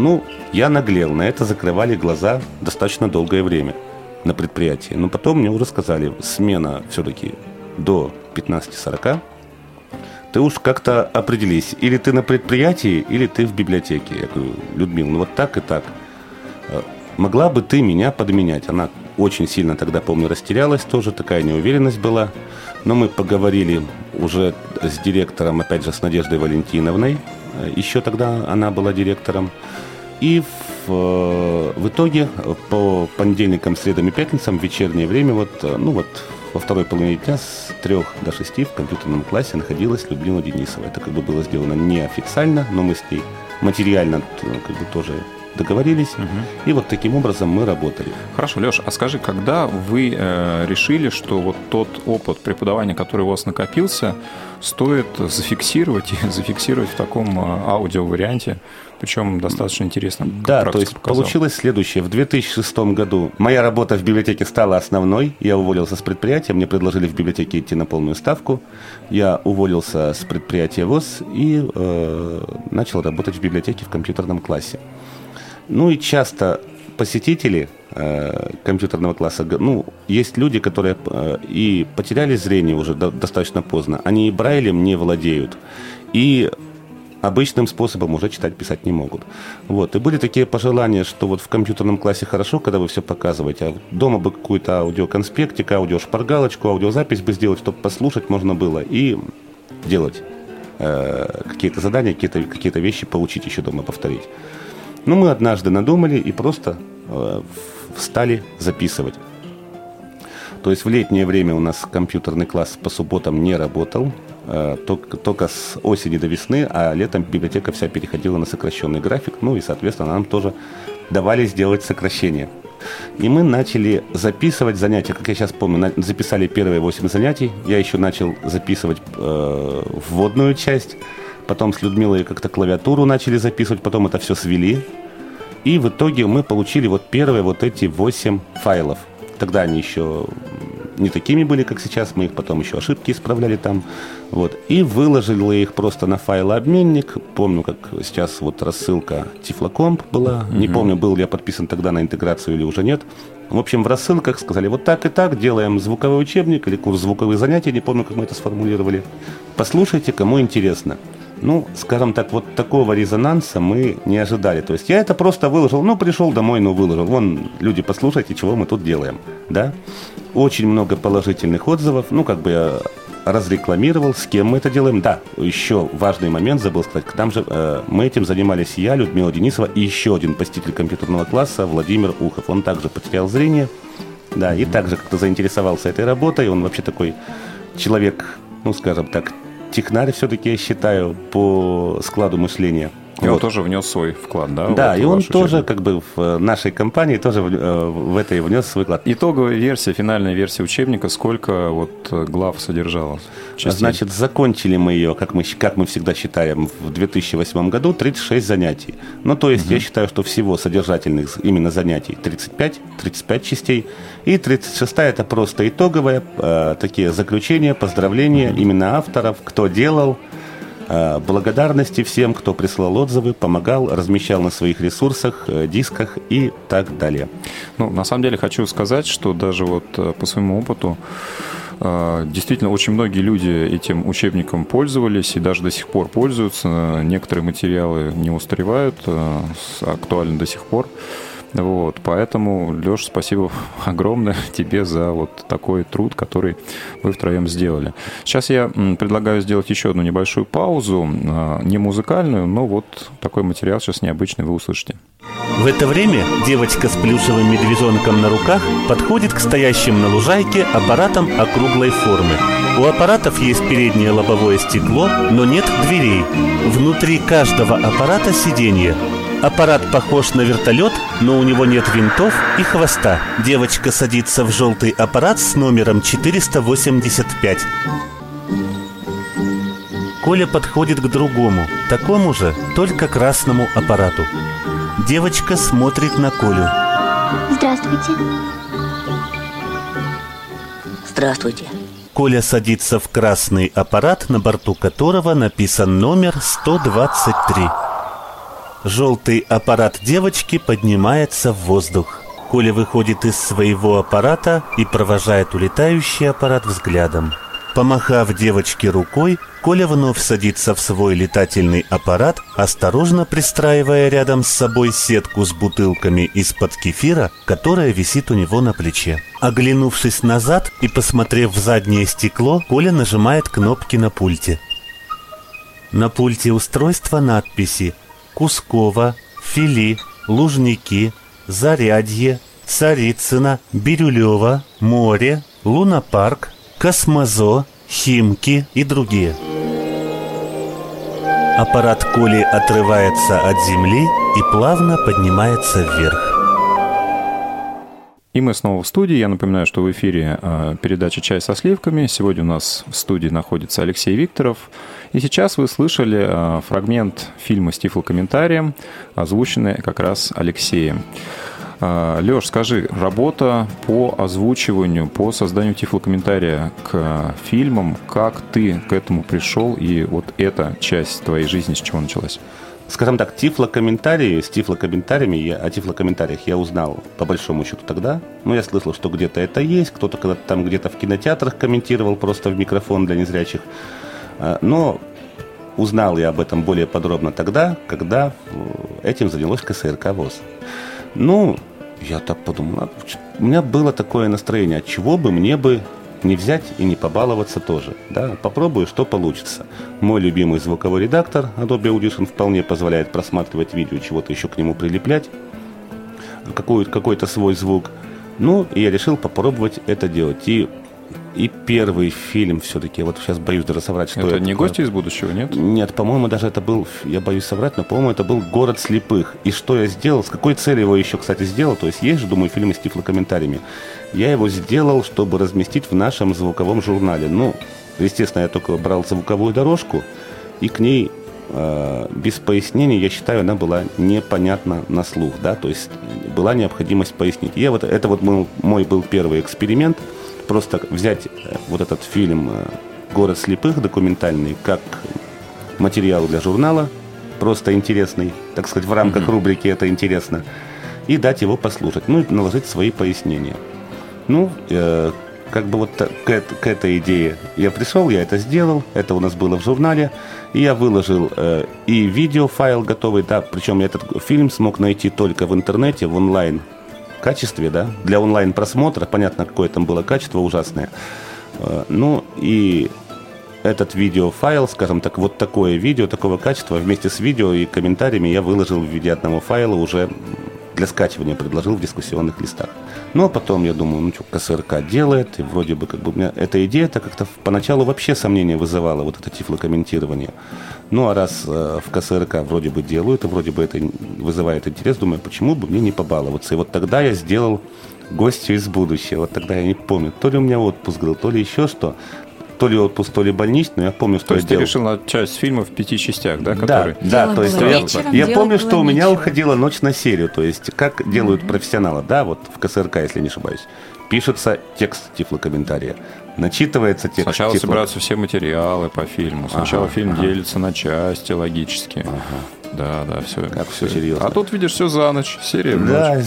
Я наглел, на это закрывали глаза достаточно долгое время на предприятии. Но потом мне уже сказали, смена все-таки до 15:40. Ты уж как-то определись, или ты на предприятии, или ты в библиотеке. Я говорю, Людмила, вот так и так. Могла бы ты меня подменять? Она очень сильно тогда, помню, растерялась, тоже такая неуверенность была. Но мы поговорили уже с директором, опять же, с Надеждой Валентиновной. Еще тогда она была директором. И в итоге по понедельникам, средам и пятницам в вечернее время, во второй половине дня с 3 до 6 в компьютерном классе находилась Людмила Денисова. Это было сделано неофициально, но мы с ней материально тоже договорились. И вот таким образом мы работали. Хорошо, Леш, а скажи, когда вы решили, что вот тот опыт преподавания, который у вас накопился, стоит зафиксировать в таком аудиоварианте, причем достаточно интересно. Да, то есть получилось следующее. В 2006 году моя работа в библиотеке стала основной. Я уволился с предприятия, мне предложили в библиотеке идти на полную ставку. Я уволился с предприятия ВОЗ и начал работать в библиотеке в компьютерном классе. И часто посетители компьютерного класса, есть люди, которые и потеряли зрение уже достаточно поздно, они и Брайлем не владеют, и обычным способом уже читать, писать не могут. Вот. И были такие пожелания, что вот в компьютерном классе хорошо, когда вы все показываете, а дома бы какой-то аудиоконспектик, аудиошпаргалочку, аудиозапись бы сделать, чтобы послушать можно было и делать какие-то задания, какие-то вещи получить еще дома, повторить. Ну, мы однажды надумали и просто стали записывать. То есть в летнее время у нас компьютерный класс по субботам не работал, только с осени до весны, а летом библиотека вся переходила на сокращенный график, ну и, соответственно, нам тоже давали сделать сокращение. И мы начали записывать занятия, как я сейчас помню, записали первые 8 занятий, я еще начал записывать вводную часть, потом с Людмилой как-то клавиатуру начали записывать, потом это все свели, и в итоге мы получили вот первые вот эти 8 файлов. Тогда они еще не такими были, как сейчас, мы их потом еще ошибки исправляли там, вот, и выложили их просто на файлообменник. Помню, как сейчас вот рассылка Тифлокомп была, не помню, был ли я подписан тогда на интеграцию или уже нет. В общем, в рассылках сказали, вот так и так, делаем звуковой учебник или курс звуковых занятий, не помню, как мы это сформулировали. Послушайте, кому интересно. Ну, скажем так, вот такого резонанса мы не ожидали. То есть я это просто выложил, ну, пришел домой, ну, выложил. Вон, люди, послушайте, чего мы тут делаем, да? Очень много положительных отзывов, ну, как бы я разрекламировал, с кем мы это делаем. Да, еще важный момент, забыл сказать, там же мы этим занимались я, Людмила Денисова, и еще один посетитель компьютерного класса, Владимир Ухов. Он также потерял зрение, да, и также как-то заинтересовался этой работой. Он вообще такой человек, ну, скажем так, технарь все-таки, я считаю, по складу мышления. И вот. Он тоже внес свой вклад, да? Да, вот и он тоже учебник. Как бы в нашей компании тоже в это и внес свой вклад. Итоговая версия, финальная версия учебника, сколько вот глав содержала? Значит, закончили мы ее, как мы всегда считаем, в 2008 году 36 занятий. Ну, то есть я считаю, что всего содержательных именно занятий 35 частей. И 36-я это просто итоговая, такие заключения, поздравления именно авторов, кто делал. Благодарности всем, кто прислал отзывы, помогал, размещал на своих ресурсах, дисках и так далее. Ну, на самом деле хочу сказать, что даже вот по своему опыту действительно очень многие люди этим учебником пользовались и даже до сих пор пользуются. Некоторые материалы не устаревают, актуальны до сих пор. Вот, поэтому, Леш, спасибо огромное тебе за вот такой труд, который вы втроем сделали. Сейчас я предлагаю сделать еще одну небольшую паузу, не музыкальную, но вот такой материал сейчас необычный вы услышите. В это время девочка с плюшевым медвежонком на руках подходит к стоящим на лужайке аппаратам округлой формы. У аппаратов есть переднее лобовое стекло, но нет дверей. Внутри каждого аппарата сиденье. Аппарат похож на вертолет, но у него нет винтов и хвоста. Девочка садится в желтый аппарат с номером 485. Коля подходит к другому, такому же, только красному аппарату. Девочка смотрит на Колю. Здравствуйте. Здравствуйте. Коля садится в красный аппарат, на борту которого написан номер 123. Желтый аппарат девочки поднимается в воздух. Коля выходит из своего аппарата и провожает улетающий аппарат взглядом. Помахав девочке рукой, Коля вновь садится в свой летательный аппарат, осторожно пристраивая рядом с собой сетку с бутылками из-под кефира, которая висит у него на плече. Оглянувшись назад и посмотрев в заднее стекло, Коля нажимает кнопки на пульте. На пульте устройства надписи Кускова, Фили, Лужники, Зарядье, Царицына, Бирюлева, Море, Лунапарк, Космозо, Химки и другие. Аппарат Коли отрывается от земли и плавно поднимается вверх. И мы снова в студии. Я напоминаю, что в эфире передача «Чай со сливками». Сегодня у нас в студии находится Алексей Викторов. И сейчас вы слышали фрагмент фильма с тифлокомментарием, озвученный как раз Алексеем. Лёш, скажи, работа по озвучиванию, по созданию тифлокомментария к фильмам, как ты к этому пришел, и вот эта часть твоей жизни с чего началась? Скажем так, с тифлокомментариями, о тифлокомментариях я узнал по большому счету тогда. Ну, я слышал, что где-то это есть, кто-то когда-то там где-то в кинотеатрах комментировал просто в микрофон для незрячих. Но узнал я об этом более подробно тогда, когда этим занялось КСРК ВОС. Ну, я так подумал, у меня было такое настроение, от чего бы мне бы не взять и не побаловаться тоже. Да? Попробую, что получится. Мой любимый звуковой редактор Adobe Audition вполне позволяет просматривать видео, чего-то еще к нему прилеплять, какой-то свой звук. Ну, и я решил попробовать это делать. И первый фильм все-таки, вот сейчас боюсь даже соврать, что это. Это не «Гости из будущего», нет? Нет, по-моему, даже это был, я боюсь соврать, но, по-моему, это был «Город слепых». И что я сделал, с какой целью его еще, кстати, сделал, то есть же, думаю, фильмы с тифлокомментариями. Я его сделал, чтобы разместить в нашем звуковом журнале. Ну, естественно, я только брал звуковую дорожку, и к ней без пояснений, я считаю, она была непонятна на слух, да, то есть была необходимость пояснить. Это мой был первый эксперимент. Просто взять вот этот фильм «Город слепых» документальный как материал для журнала, просто интересный, так сказать, в рамках рубрики «Это интересно», и дать его послушать, ну и наложить свои пояснения. Ну, как бы вот к этой идее я пришел, я это сделал, это у нас было в журнале, и я выложил и видеофайл готовый, да, причем я этот фильм смог найти только в интернете, в онлайн качестве, да, для онлайн-просмотра, понятно, какое там было качество ужасное. Ну, и этот видеофайл, скажем так, вот такое видео, такого качества, вместе с видео и комментариями я выложил в виде одного файла уже для скачивания, предложил в дискуссионных листах. Ну, а потом я думаю, ну, что КСРК делает, и вроде бы, как бы, у меня эта идея-то как-то поначалу вообще сомнения вызывала, вот это тифлокомментирование. Ну, а раз в КСРК вроде бы делают, и вроде бы это вызывает интерес, думаю, почему бы мне не побаловаться. И вот тогда я сделал «Гостью из будущего». Вот тогда я не помню, то ли у меня отпуск был, то ли еще что. То ли отпуск, то ли больничный, но я помню, что то я есть делал. ты решил на часть фильма в 5 частях, да? Да, то есть я помню, что у меня уходила ночь на серию, то есть как делают профессионалы, да, вот в КСРК, если не ошибаюсь. Пишется текст тифлокомментария, начитывается текст. Сначала собираются все материалы по фильму, сначала фильм делится на части логически. Да, все. Как все серьезно. А тут, видишь, все за ночь, серия в ночь.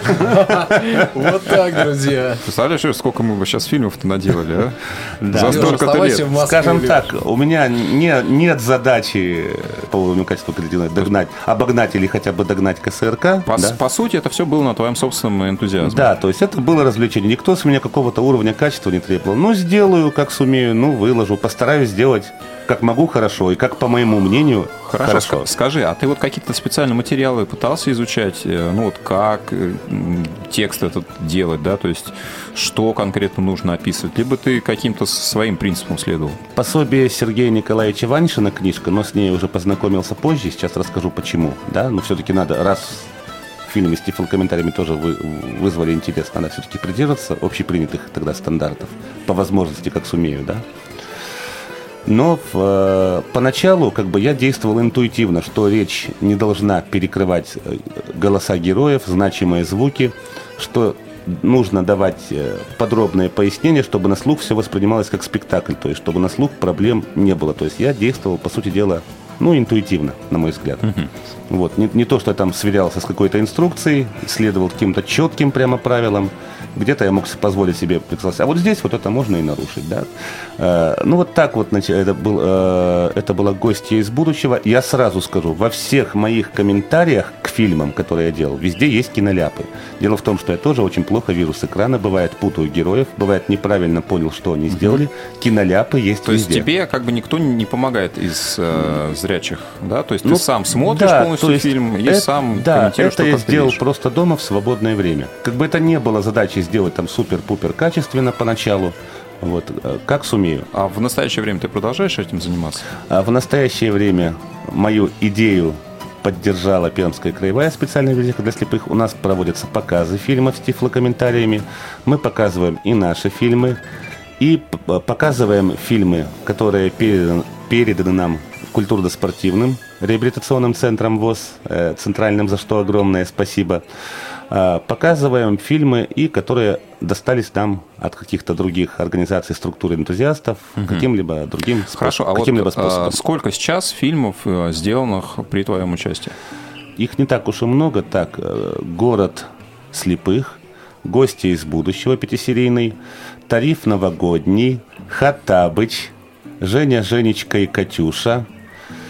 Вот так, друзья. Представляешь, сколько мы бы сейчас фильмов-то наделали, а? Да. За столько-то лет. Скажем так, у меня нет задачи по уровню качества креативного обогнать или хотя бы догнать КСРК. По сути, это все было на твоем собственном энтузиазме. Да, то есть это было развлечение. Никто с меня какого-то уровня качества не требовал. Ну, сделаю, как сумею, выложу, постараюсь сделать как могу хорошо и как, по моему мнению, хорошо. Скажи, а ты вот какие-то специальные материалы пытался изучать? Ну, вот как текст этот делать, да? То есть, что конкретно нужно описывать? Либо ты каким-то своим принципом следовал? Пособие Сергея Николаевича Ваншина книжка, но с ней уже познакомился позже, сейчас расскажу почему, да? Но все-таки надо, раз фильмы с тифлокомментариями тоже вызвали интерес, надо все-таки придерживаться общепринятых тогда стандартов, по возможности, как сумею, да? Но поначалу я действовал интуитивно, что речь не должна перекрывать голоса героев, значимые звуки, что нужно давать подробное пояснение, чтобы на слух все воспринималось как спектакль, то есть чтобы на слух проблем не было. То есть я действовал, по сути дела, интуитивно, на мой взгляд. Вот. Не то, что я там сверялся с какой-то инструкцией, следовал каким-то четким прямо правилам. Где-то я мог позволить себе представить, а вот здесь вот это можно и нарушить, да. Вот так вот это была «Гостья из будущего». Я сразу скажу, во всех моих комментариях к фильмам, которые я делал, везде есть киноляпы. Дело в том, что я тоже очень плохо вижу с экрана, бывает путаю героев, бывает неправильно понял, что они сделали. Киноляпы есть везде. То есть тебе никто не помогает из зрячих, да? То есть ты сам смотришь полностью фильм и сам комментируешь, что это я сделал просто дома в свободное время. Как бы это не было задачей сделать там супер-пупер качественно поначалу, вот, как сумею. А в настоящее время ты продолжаешь этим заниматься? В настоящее время мою идею поддержала Пермская краевая специальная библиотека для слепых. У нас проводятся показы фильмов с тифлокомментариями. Мы показываем и наши фильмы, и показываем фильмы, которые переданы нам культурно-спортивным реабилитационным центром ВОС, центральным, за что огромное спасибо. Показываем фильмы, и которые достались нам от каких-то других организаций, структур, энтузиастов, каким-либо другим способом. Сколько сейчас фильмов, сделанных при твоем участии? Их не так уж и много. Так, «Город слепых», «Гости из будущего» 5-серийный, «Тариф новогодний», «Хаттабыч», «Женя, Женечка и Катюша»,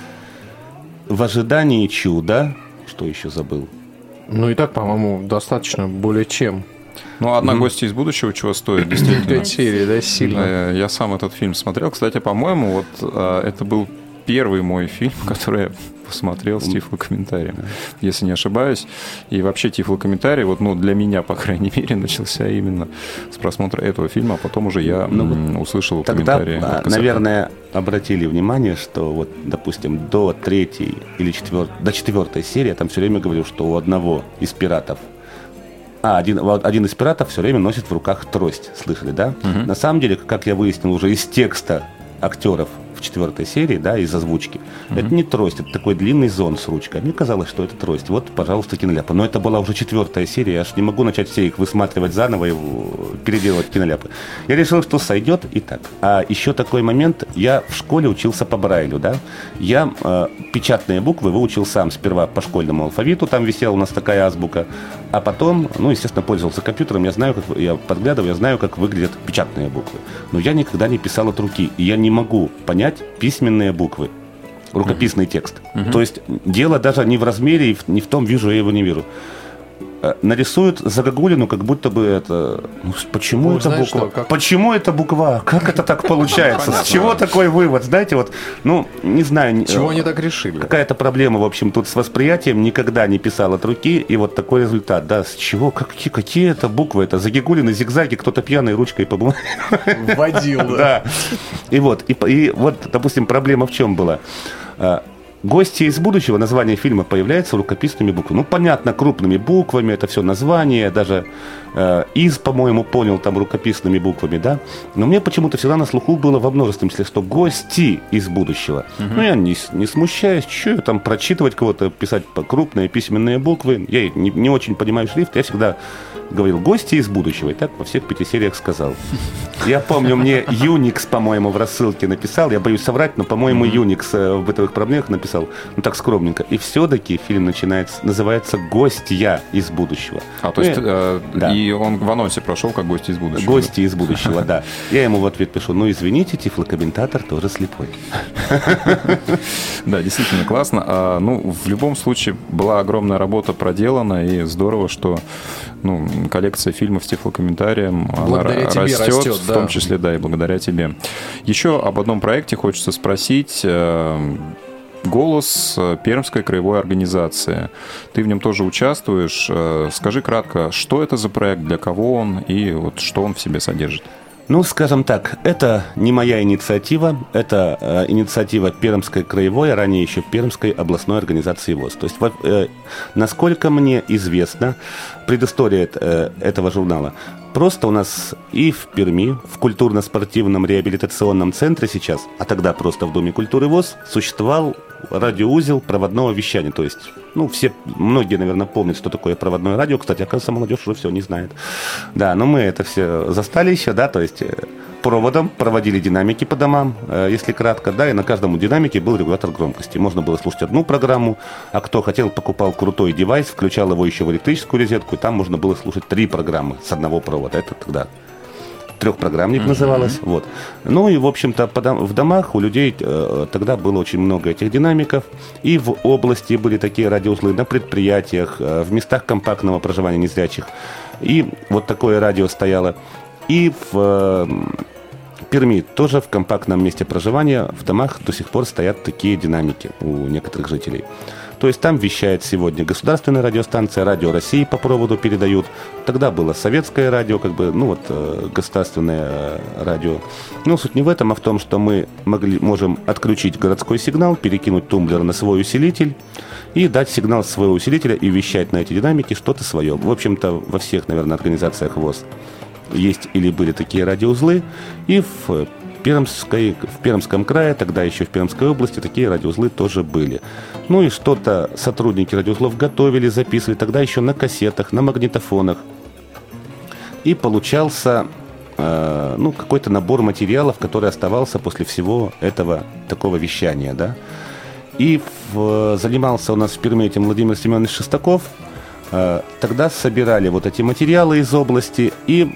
В ожидании чуда. Что еще забыл? Ну и так, по-моему, достаточно более чем. Ну, «Одна гостья из будущего» чего стоит, действительно. 5 серий, да, сильно. Я сам этот фильм смотрел. Кстати, по-моему, вот это был первый мой фильм, который я посмотрел с тифлокомментарием, если не ошибаюсь. И вообще тифлокомментарий, вот, ну, для меня, по крайней мере, начался именно с просмотра этого фильма, а потом уже я услышал комментарии. Тогда, наверное, обратили внимание, что вот, допустим, до 3-й или 4-й серии я там все время говорил, что у одного из пиратов один из пиратов все время носит в руках трость. Слышали, да? На самом деле, как я выяснил уже из текста актеров в 4-й серии, да, из озвучки, это не трость, это такой длинный зонт с ручкой. Мне казалось, что это трость. Вот, пожалуйста, киноляпы. Но это была уже 4-я серия, я аж не могу начать все их высматривать заново и переделывать киноляпы. Я решил, что сойдет и так. А еще такой момент, я в школе учился по Брайлю, да. Я печатные буквы выучил сам сперва по школьному алфавиту, там висела у нас такая азбука, а потом, ну, естественно, пользовался компьютером, я подглядываю, я знаю, как выглядят печатные буквы. Но я никогда не писал от руки, и я не могу понять письменные буквы, рукописный текст. То есть дело даже не в размере, не в том, вижу я его, не вижу. Нарисуют загогулину, как будто бы это... Ну, почему это буква? Почему это буква? Как это так получается? С чего такой вывод? Знаете, вот, ну, не знаю... Чего они так решили? Какая-то проблема, в общем, тут с восприятием. Никогда не писал от руки, и вот такой результат. Да, с чего? Какие это буквы? Это загогулины, зигзаги, кто-то пьяной ручкой по бумаге вводил. Да. И вот, допустим, проблема в чем была? «Гости из будущего», название фильма появляется рукописными буквами. Ну, понятно, крупными буквами, это все название, даже по-моему, понял там рукописными буквами, да. Но мне почему-то всегда на слуху было во множественном числе, что «гости из будущего». Ну, я не смущаюсь, что я там прочитывать кого-то, писать крупные письменные буквы. Я не очень понимаю шрифт, я всегда говорил «гости из будущего», и так во всех 5 сериях сказал. Я помню, мне Unix, по-моему, в рассылке написал, я боюсь соврать, но, по-моему, Unix в бытовых проблемах написал, ну так скромненько. И все-таки фильм называется «Гостья из будущего». То есть да. И он в анонсе прошел как «Гости из будущего». «Гости из будущего», да. Я ему в ответ пишу: ну, извините, тифлокомментатор тоже слепой. Да, действительно классно. Ну, в любом случае, была огромная работа проделана, и здорово, что коллекция фильмов с тифлокомментарием растет, в том числе, да, и благодаря тебе. Еще об одном проекте хочется спросить. «Голос» Пермской краевой организации. Ты в нем тоже участвуешь. Скажи кратко, что это за проект, для кого он и вот что он в себе содержит? Ну, скажем так, это не моя инициатива, это инициатива Пермской краевой, а ранее еще Пермской областной организации ВОС. То есть, насколько мне известно, предыстория этого журнала, просто у нас и в Перми, в культурно-спортивном реабилитационном центре сейчас, а тогда просто в Доме культуры ВОС, существовал радиоузел проводного вещания. То есть, многие, наверное, помнят, что такое проводное радио. Кстати, оказывается, молодежь уже все не знает. Да, но мы это все застали еще, да, то есть проводом проводили динамики по домам, если кратко, да, и на каждом динамике был регулятор громкости. Можно было слушать одну программу, а кто хотел, покупал крутой девайс, включал его еще в электрическую розетку, и там можно было слушать 3 программы с одного провода. Это тогда трехпрограммник называлось. Вот. Ну и, в общем-то, в домах у людей тогда было очень много этих динамиков. И в области были такие радиоузлы, на предприятиях, в местах компактного проживания незрячих. И вот такое радио стояло. И в Перми тоже в компактном месте проживания в домах до сих пор стоят такие динамики у некоторых жителей. То есть там вещает сегодня государственная радиостанция, Радио России по проводу передают. Тогда было советское радио, государственное радио. Но суть не в этом, а в том, что мы можем отключить городской сигнал, перекинуть тумблер на свой усилитель и дать сигнал с своего усилителя и вещать на эти динамики что-то свое. В общем-то, во всех, наверное, организациях ВОС есть или были такие радиоузлы, и в Пермском крае, тогда еще в Пермской области, такие радиоузлы тоже были. Ну и что-то сотрудники радиоузлов готовили, записывали, тогда еще на кассетах, на магнитофонах. И получался какой-то набор материалов, который оставался после всего этого такого вещания, да. И занимался у нас в Перми этим Владимир Семенович Шестаков. Тогда собирали вот эти материалы из области и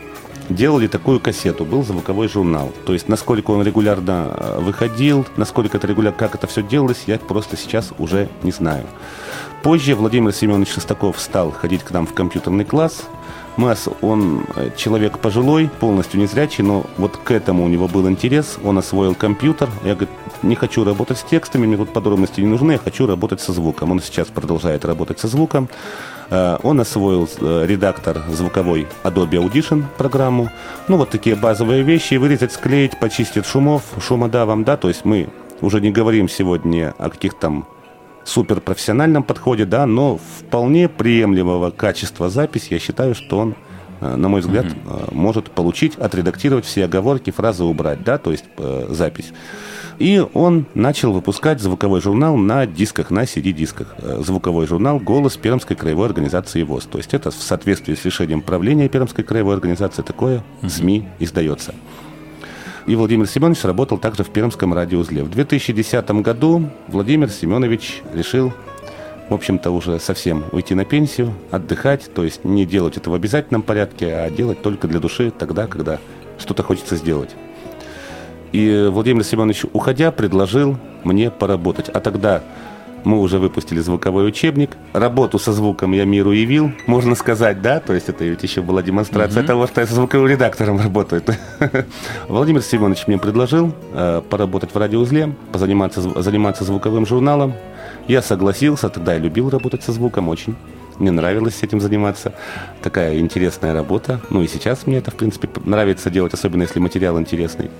делали такую кассету, был звуковой журнал. То есть, насколько он регулярно выходил, насколько это регулярно, как это все делалось, я просто сейчас уже не знаю. Позже Владимир Семенович Шестаков стал ходить к нам в компьютерный класс. Он человек пожилой, полностью незрячий, но вот к этому у него был интерес. Он освоил компьютер. Я, говорю, не хочу работать с текстами, мне тут подробности не нужны, я хочу работать со звуком. Он сейчас продолжает работать со звуком. Он освоил редактор звуковой Adobe Audition программу. Ну, вот такие базовые вещи. Вырезать, склеить, почистить шумодавом, да. То есть мы уже не говорим сегодня о каких-то там суперпрофессиональном подходе, да, но вполне приемлемого качества записи, я считаю, что он, на мой взгляд, может получить, отредактировать все оговорки, фразы убрать, да, то есть запись. И он начал выпускать звуковой журнал на дисках, на CD-дисках. Звуковой журнал «Голос» Пермской краевой организации ВОС. То есть это в соответствии с решением правления Пермской краевой организации такое СМИ издается. И Владимир Семенович работал также в Пермском радиоузле. В 2010 году Владимир Семенович решил, в общем-то, уже совсем уйти на пенсию, отдыхать, то есть не делать это в обязательном порядке, а делать только для души тогда, когда что-то хочется сделать. И Владимир Семенович, уходя, предложил мне поработать. А тогда мы уже выпустили звуковой учебник. Работу со звуком я миру явил, можно сказать, да? То есть это ведь еще была демонстрация того, что я со звуковым редактором работаю. Владимир Семенович мне предложил поработать в радиоузле, заниматься звуковым журналом. Я согласился, тогда я любил работать со звуком очень. Мне нравилось этим заниматься. Такая интересная работа. Ну и сейчас мне это, в принципе, нравится делать, особенно если материал интересный.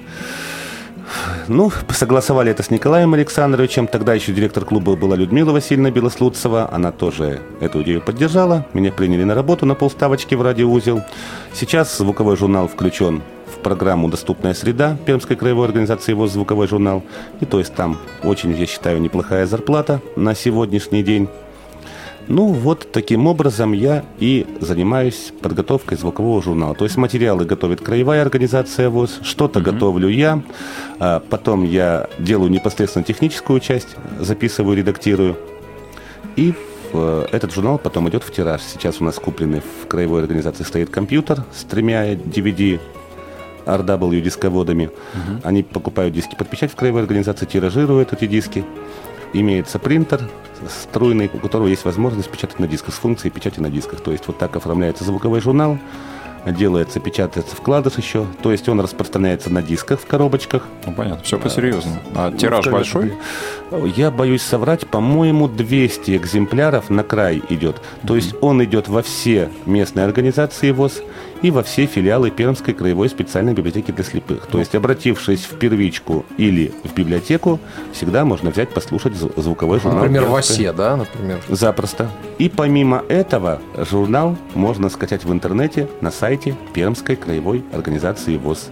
Ну, согласовали это с Николаем Александровичем. Тогда еще директор клуба была Людмила Васильевна Белослудцева. Она тоже эту идею поддержала. Меня приняли на работу на полставочки в радиоузел. Сейчас звуковой журнал включен в программу «Доступная среда» Пермской краевой организации ВОС «Звуковой журнал». И то есть там очень, я считаю, неплохая зарплата на сегодняшний день. Ну, вот таким образом я и занимаюсь подготовкой звукового журнала. То есть материалы готовит краевая организация ВОС, что-то готовлю я, потом я делаю непосредственно техническую часть, записываю, редактирую. И этот журнал потом идет в тираж. Сейчас у нас купленный в краевой организации стоит компьютер с 3 DVD RW дисководами. Они покупают диски под печать в краевой организации, тиражируют эти диски. Имеется принтер струйный, у которого есть возможность печатать на дисках с функцией печати на дисках. То есть вот так оформляется звуковой журнал, делается, печатается вкладыш еще, то есть он распространяется на дисках в коробочках. Ну, понятно, все по-серьезному. А тираж большой? Я боюсь соврать, по-моему, 200 экземпляров на край идет. То есть он идет во все местные организации ВОС и во все филиалы Пермской краевой специальной библиотеки для слепых. То есть, обратившись в первичку или в библиотеку, всегда можно взять, послушать звуковой журнал. Например, в ОСЕ, да? Например. Запросто. И помимо этого, журнал можно скачать в интернете на сайте Пермской краевой организации ВОС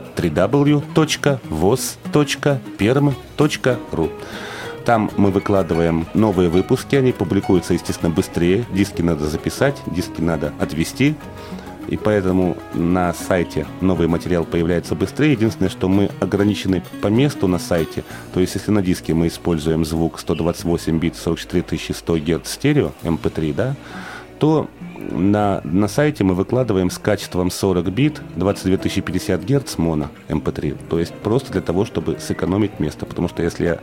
www.vos.perm.ru. Там мы выкладываем новые выпуски, они публикуются, естественно, быстрее. Диски надо записать, диски надо отвести. И поэтому на сайте новый материал появляется быстрее. Единственное, что мы ограничены по месту на сайте. То есть, если на диске мы используем звук 128 бит 44100 Гц стерео, MP3, да, то на сайте мы выкладываем с качеством 40 бит 22050 Гц моно MP3. То есть, просто для того, чтобы сэкономить место. Потому что если я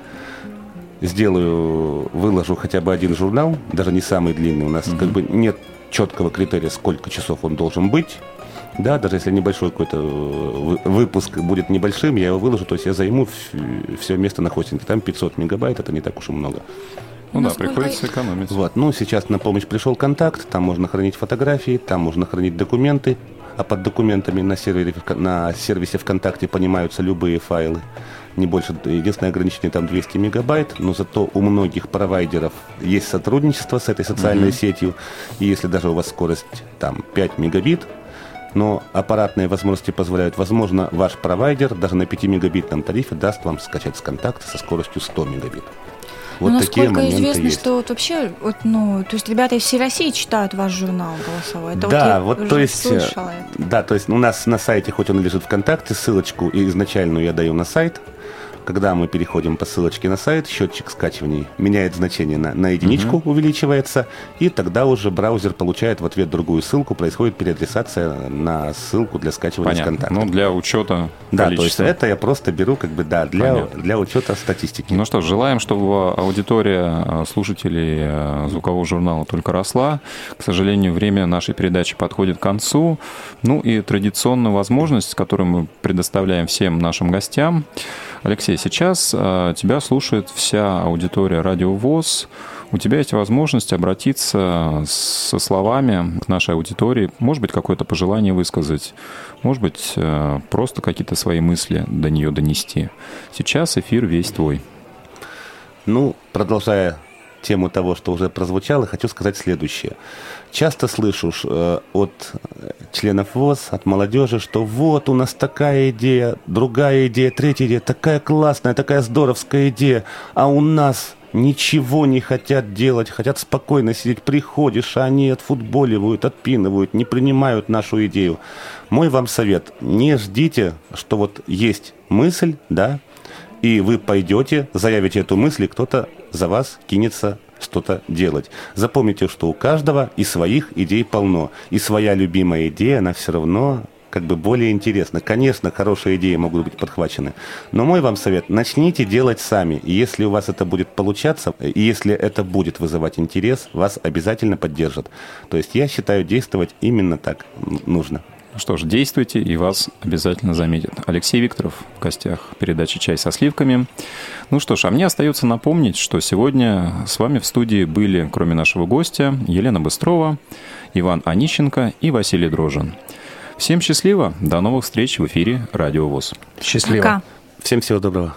выложу хотя бы один журнал, даже не самый длинный, у нас как бы нет четкого критерия, сколько часов он должен быть. Да, даже если небольшой какой-то выпуск будет небольшим, я его выложу, то есть я займу все место на хостинге. Там 500 мегабайт, это не так уж и много. Ну да, приходится экономить. Вот. Ну, сейчас на помощь пришел контакт, там можно хранить фотографии, там можно хранить документы, а под документами на сервисе ВКонтакте понимаются любые файлы. Не больше, единственное ограничение там 200 мегабайт, но зато у многих провайдеров есть сотрудничество с этой социальной сетью, и если даже у вас скорость там 5 мегабит, но аппаратные возможности позволяют, возможно, ваш провайдер даже на 5-мегабитном тарифе даст вам скачать с контакта со скоростью 100 мегабит. Вот ну, такие моменты известно, есть. что вот вообще, вот, ну, то есть ребята из всей России читают ваш журнал голосовой. Это да, вот то есть, слышала это. Да, то есть у нас на сайте, хоть он лежит ВКонтакте, ссылочку изначальную я даю на сайт. когда мы переходим по ссылочке на сайт, счетчик скачиваний меняет значение на единичку, увеличивается, и тогда уже браузер получает в ответ другую ссылку, происходит переадресация на ссылку для скачивания с контакта. Ну, для учета Да, количества. то есть это я просто беру как бы, да, для учета статистики. Ну что ж, желаем, чтобы аудитория слушателей звукового журнала только росла. К сожалению, время нашей передачи подходит к концу. Ну и традиционную возможность, которую мы предоставляем всем нашим гостям. Алексей, сейчас тебя слушает вся аудитория Радио ВОС. У тебя есть возможность обратиться со словами к нашей аудитории, может быть, какое-то пожелание высказать, может быть, просто какие-то свои мысли до нее донести. Сейчас эфир весь твой. Ну, продолжая тему того, что уже прозвучало, хочу сказать следующее. Часто слышу от членов ВОС, от молодежи, что вот у нас такая идея, другая идея, третья идея, такая классная, такая здоровская идея, а у нас ничего не хотят делать, хотят спокойно сидеть. Приходишь, а они отфутболивают, отпинывают, не принимают нашу идею. Мой вам совет: не ждите, что вот есть мысль, да, и вы пойдете, заявите эту мысль, и кто-то за вас кинется что-то делать. Запомните, что у каждого и своих идей полно. И своя любимая идея, она все равно как бы более интересна. Конечно, хорошие идеи могут быть подхвачены. Но мой вам совет: начните делать сами. И если у вас это будет получаться, и если это будет вызывать интерес, вас обязательно поддержат. То есть я считаю, действовать именно так нужно. Что ж, действуйте, и вас обязательно заметят. Алексей Викторов в гостях передачи «Чай со сливками». Ну что ж, а мне остается напомнить, что сегодня с вами в студии были, кроме нашего гостя, Елена Быстрова, Иван Онищенко и Василий Дрожжин. Всем счастливо, до новых встреч в эфире Радио ВОС. Счастливо. Пока. Всем всего доброго.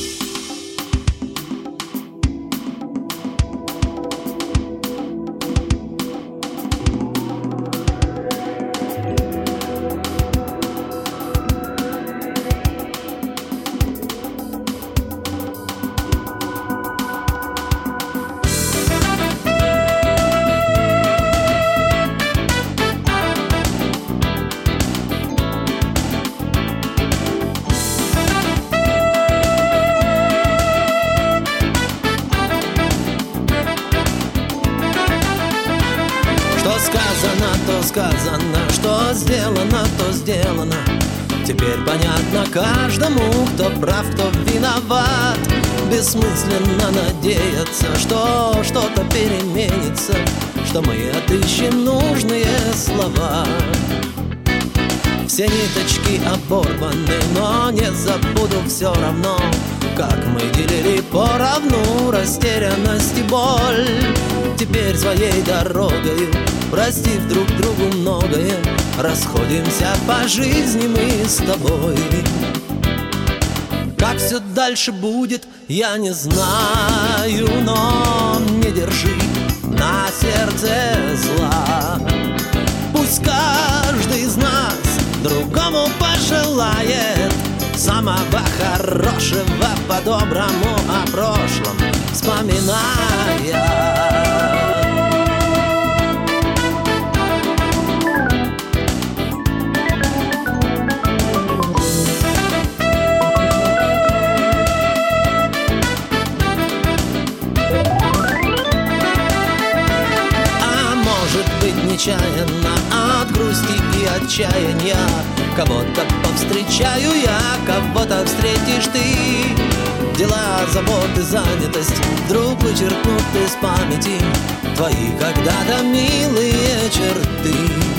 Сказано, что сделано, то сделано. Теперь понятно каждому, кто прав, кто виноват. Бессмысленно надеяться, что что-то переменится, что мы отыщем нужные слова. Все ниточки оборваны, но не забуду все равно, как мы делили поровну растерянность и боль. Теперь своей дорогою, простив друг другу многое, расходимся по жизни мы с тобой. Как все дальше будет, я не знаю, но не держи на сердце зла. Пусть каждый из нас другому пожелает самого хорошего, по-доброму о прошлом вспоминая. Нечаянно от грусти и отчаяния кого-то повстречаю я, кого-то встретишь ты. Дела, заботы, занятость вдруг вычеркнут из памяти твои когда-то милые черты.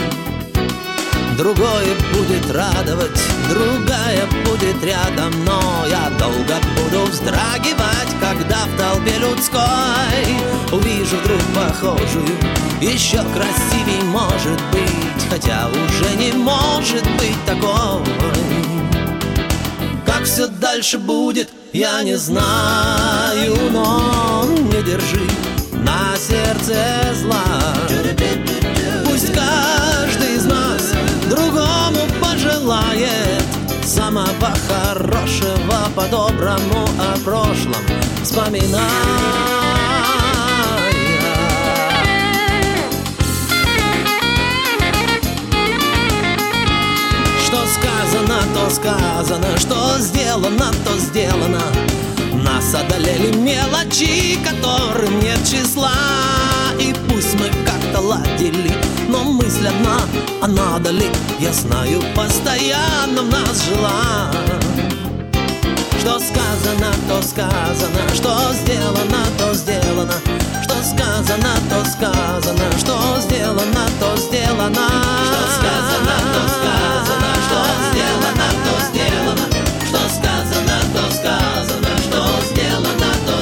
Другое будет радовать, другая будет рядом, но я долго буду вздрагивать, когда в толпе людской увижу вдруг похожую, еще красивей может быть, хотя уже не может быть такой. Как все дальше будет, я не знаю, но не держи на сердце зла. Пусть каждый из нас другому пожелает самого хорошего, по-доброму о прошлом вспоминая. Что сказано, то что сказано, что сделано, то сделано. Нас одолели мелочи, которым нет числа. И пусть мы как-то ладили, но мысль одна, а надо ли, я знаю, постоянно в нас жила. Что сказано, то сказано, что сделано, то сделано. Что сказано, то сказано, что сделано, то сделано. Что сказано, то сказано, что сделано, то сделано. Что сказано, то сказано, что сделано, то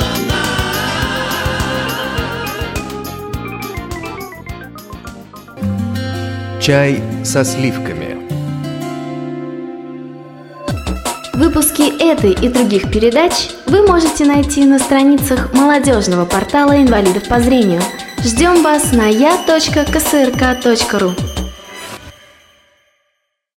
сделано. Чай со сливками. Выпуски этой и других передач вы можете найти на страницах молодежного портала инвалидов по зрению. Ждем вас на я.ксрк.ру.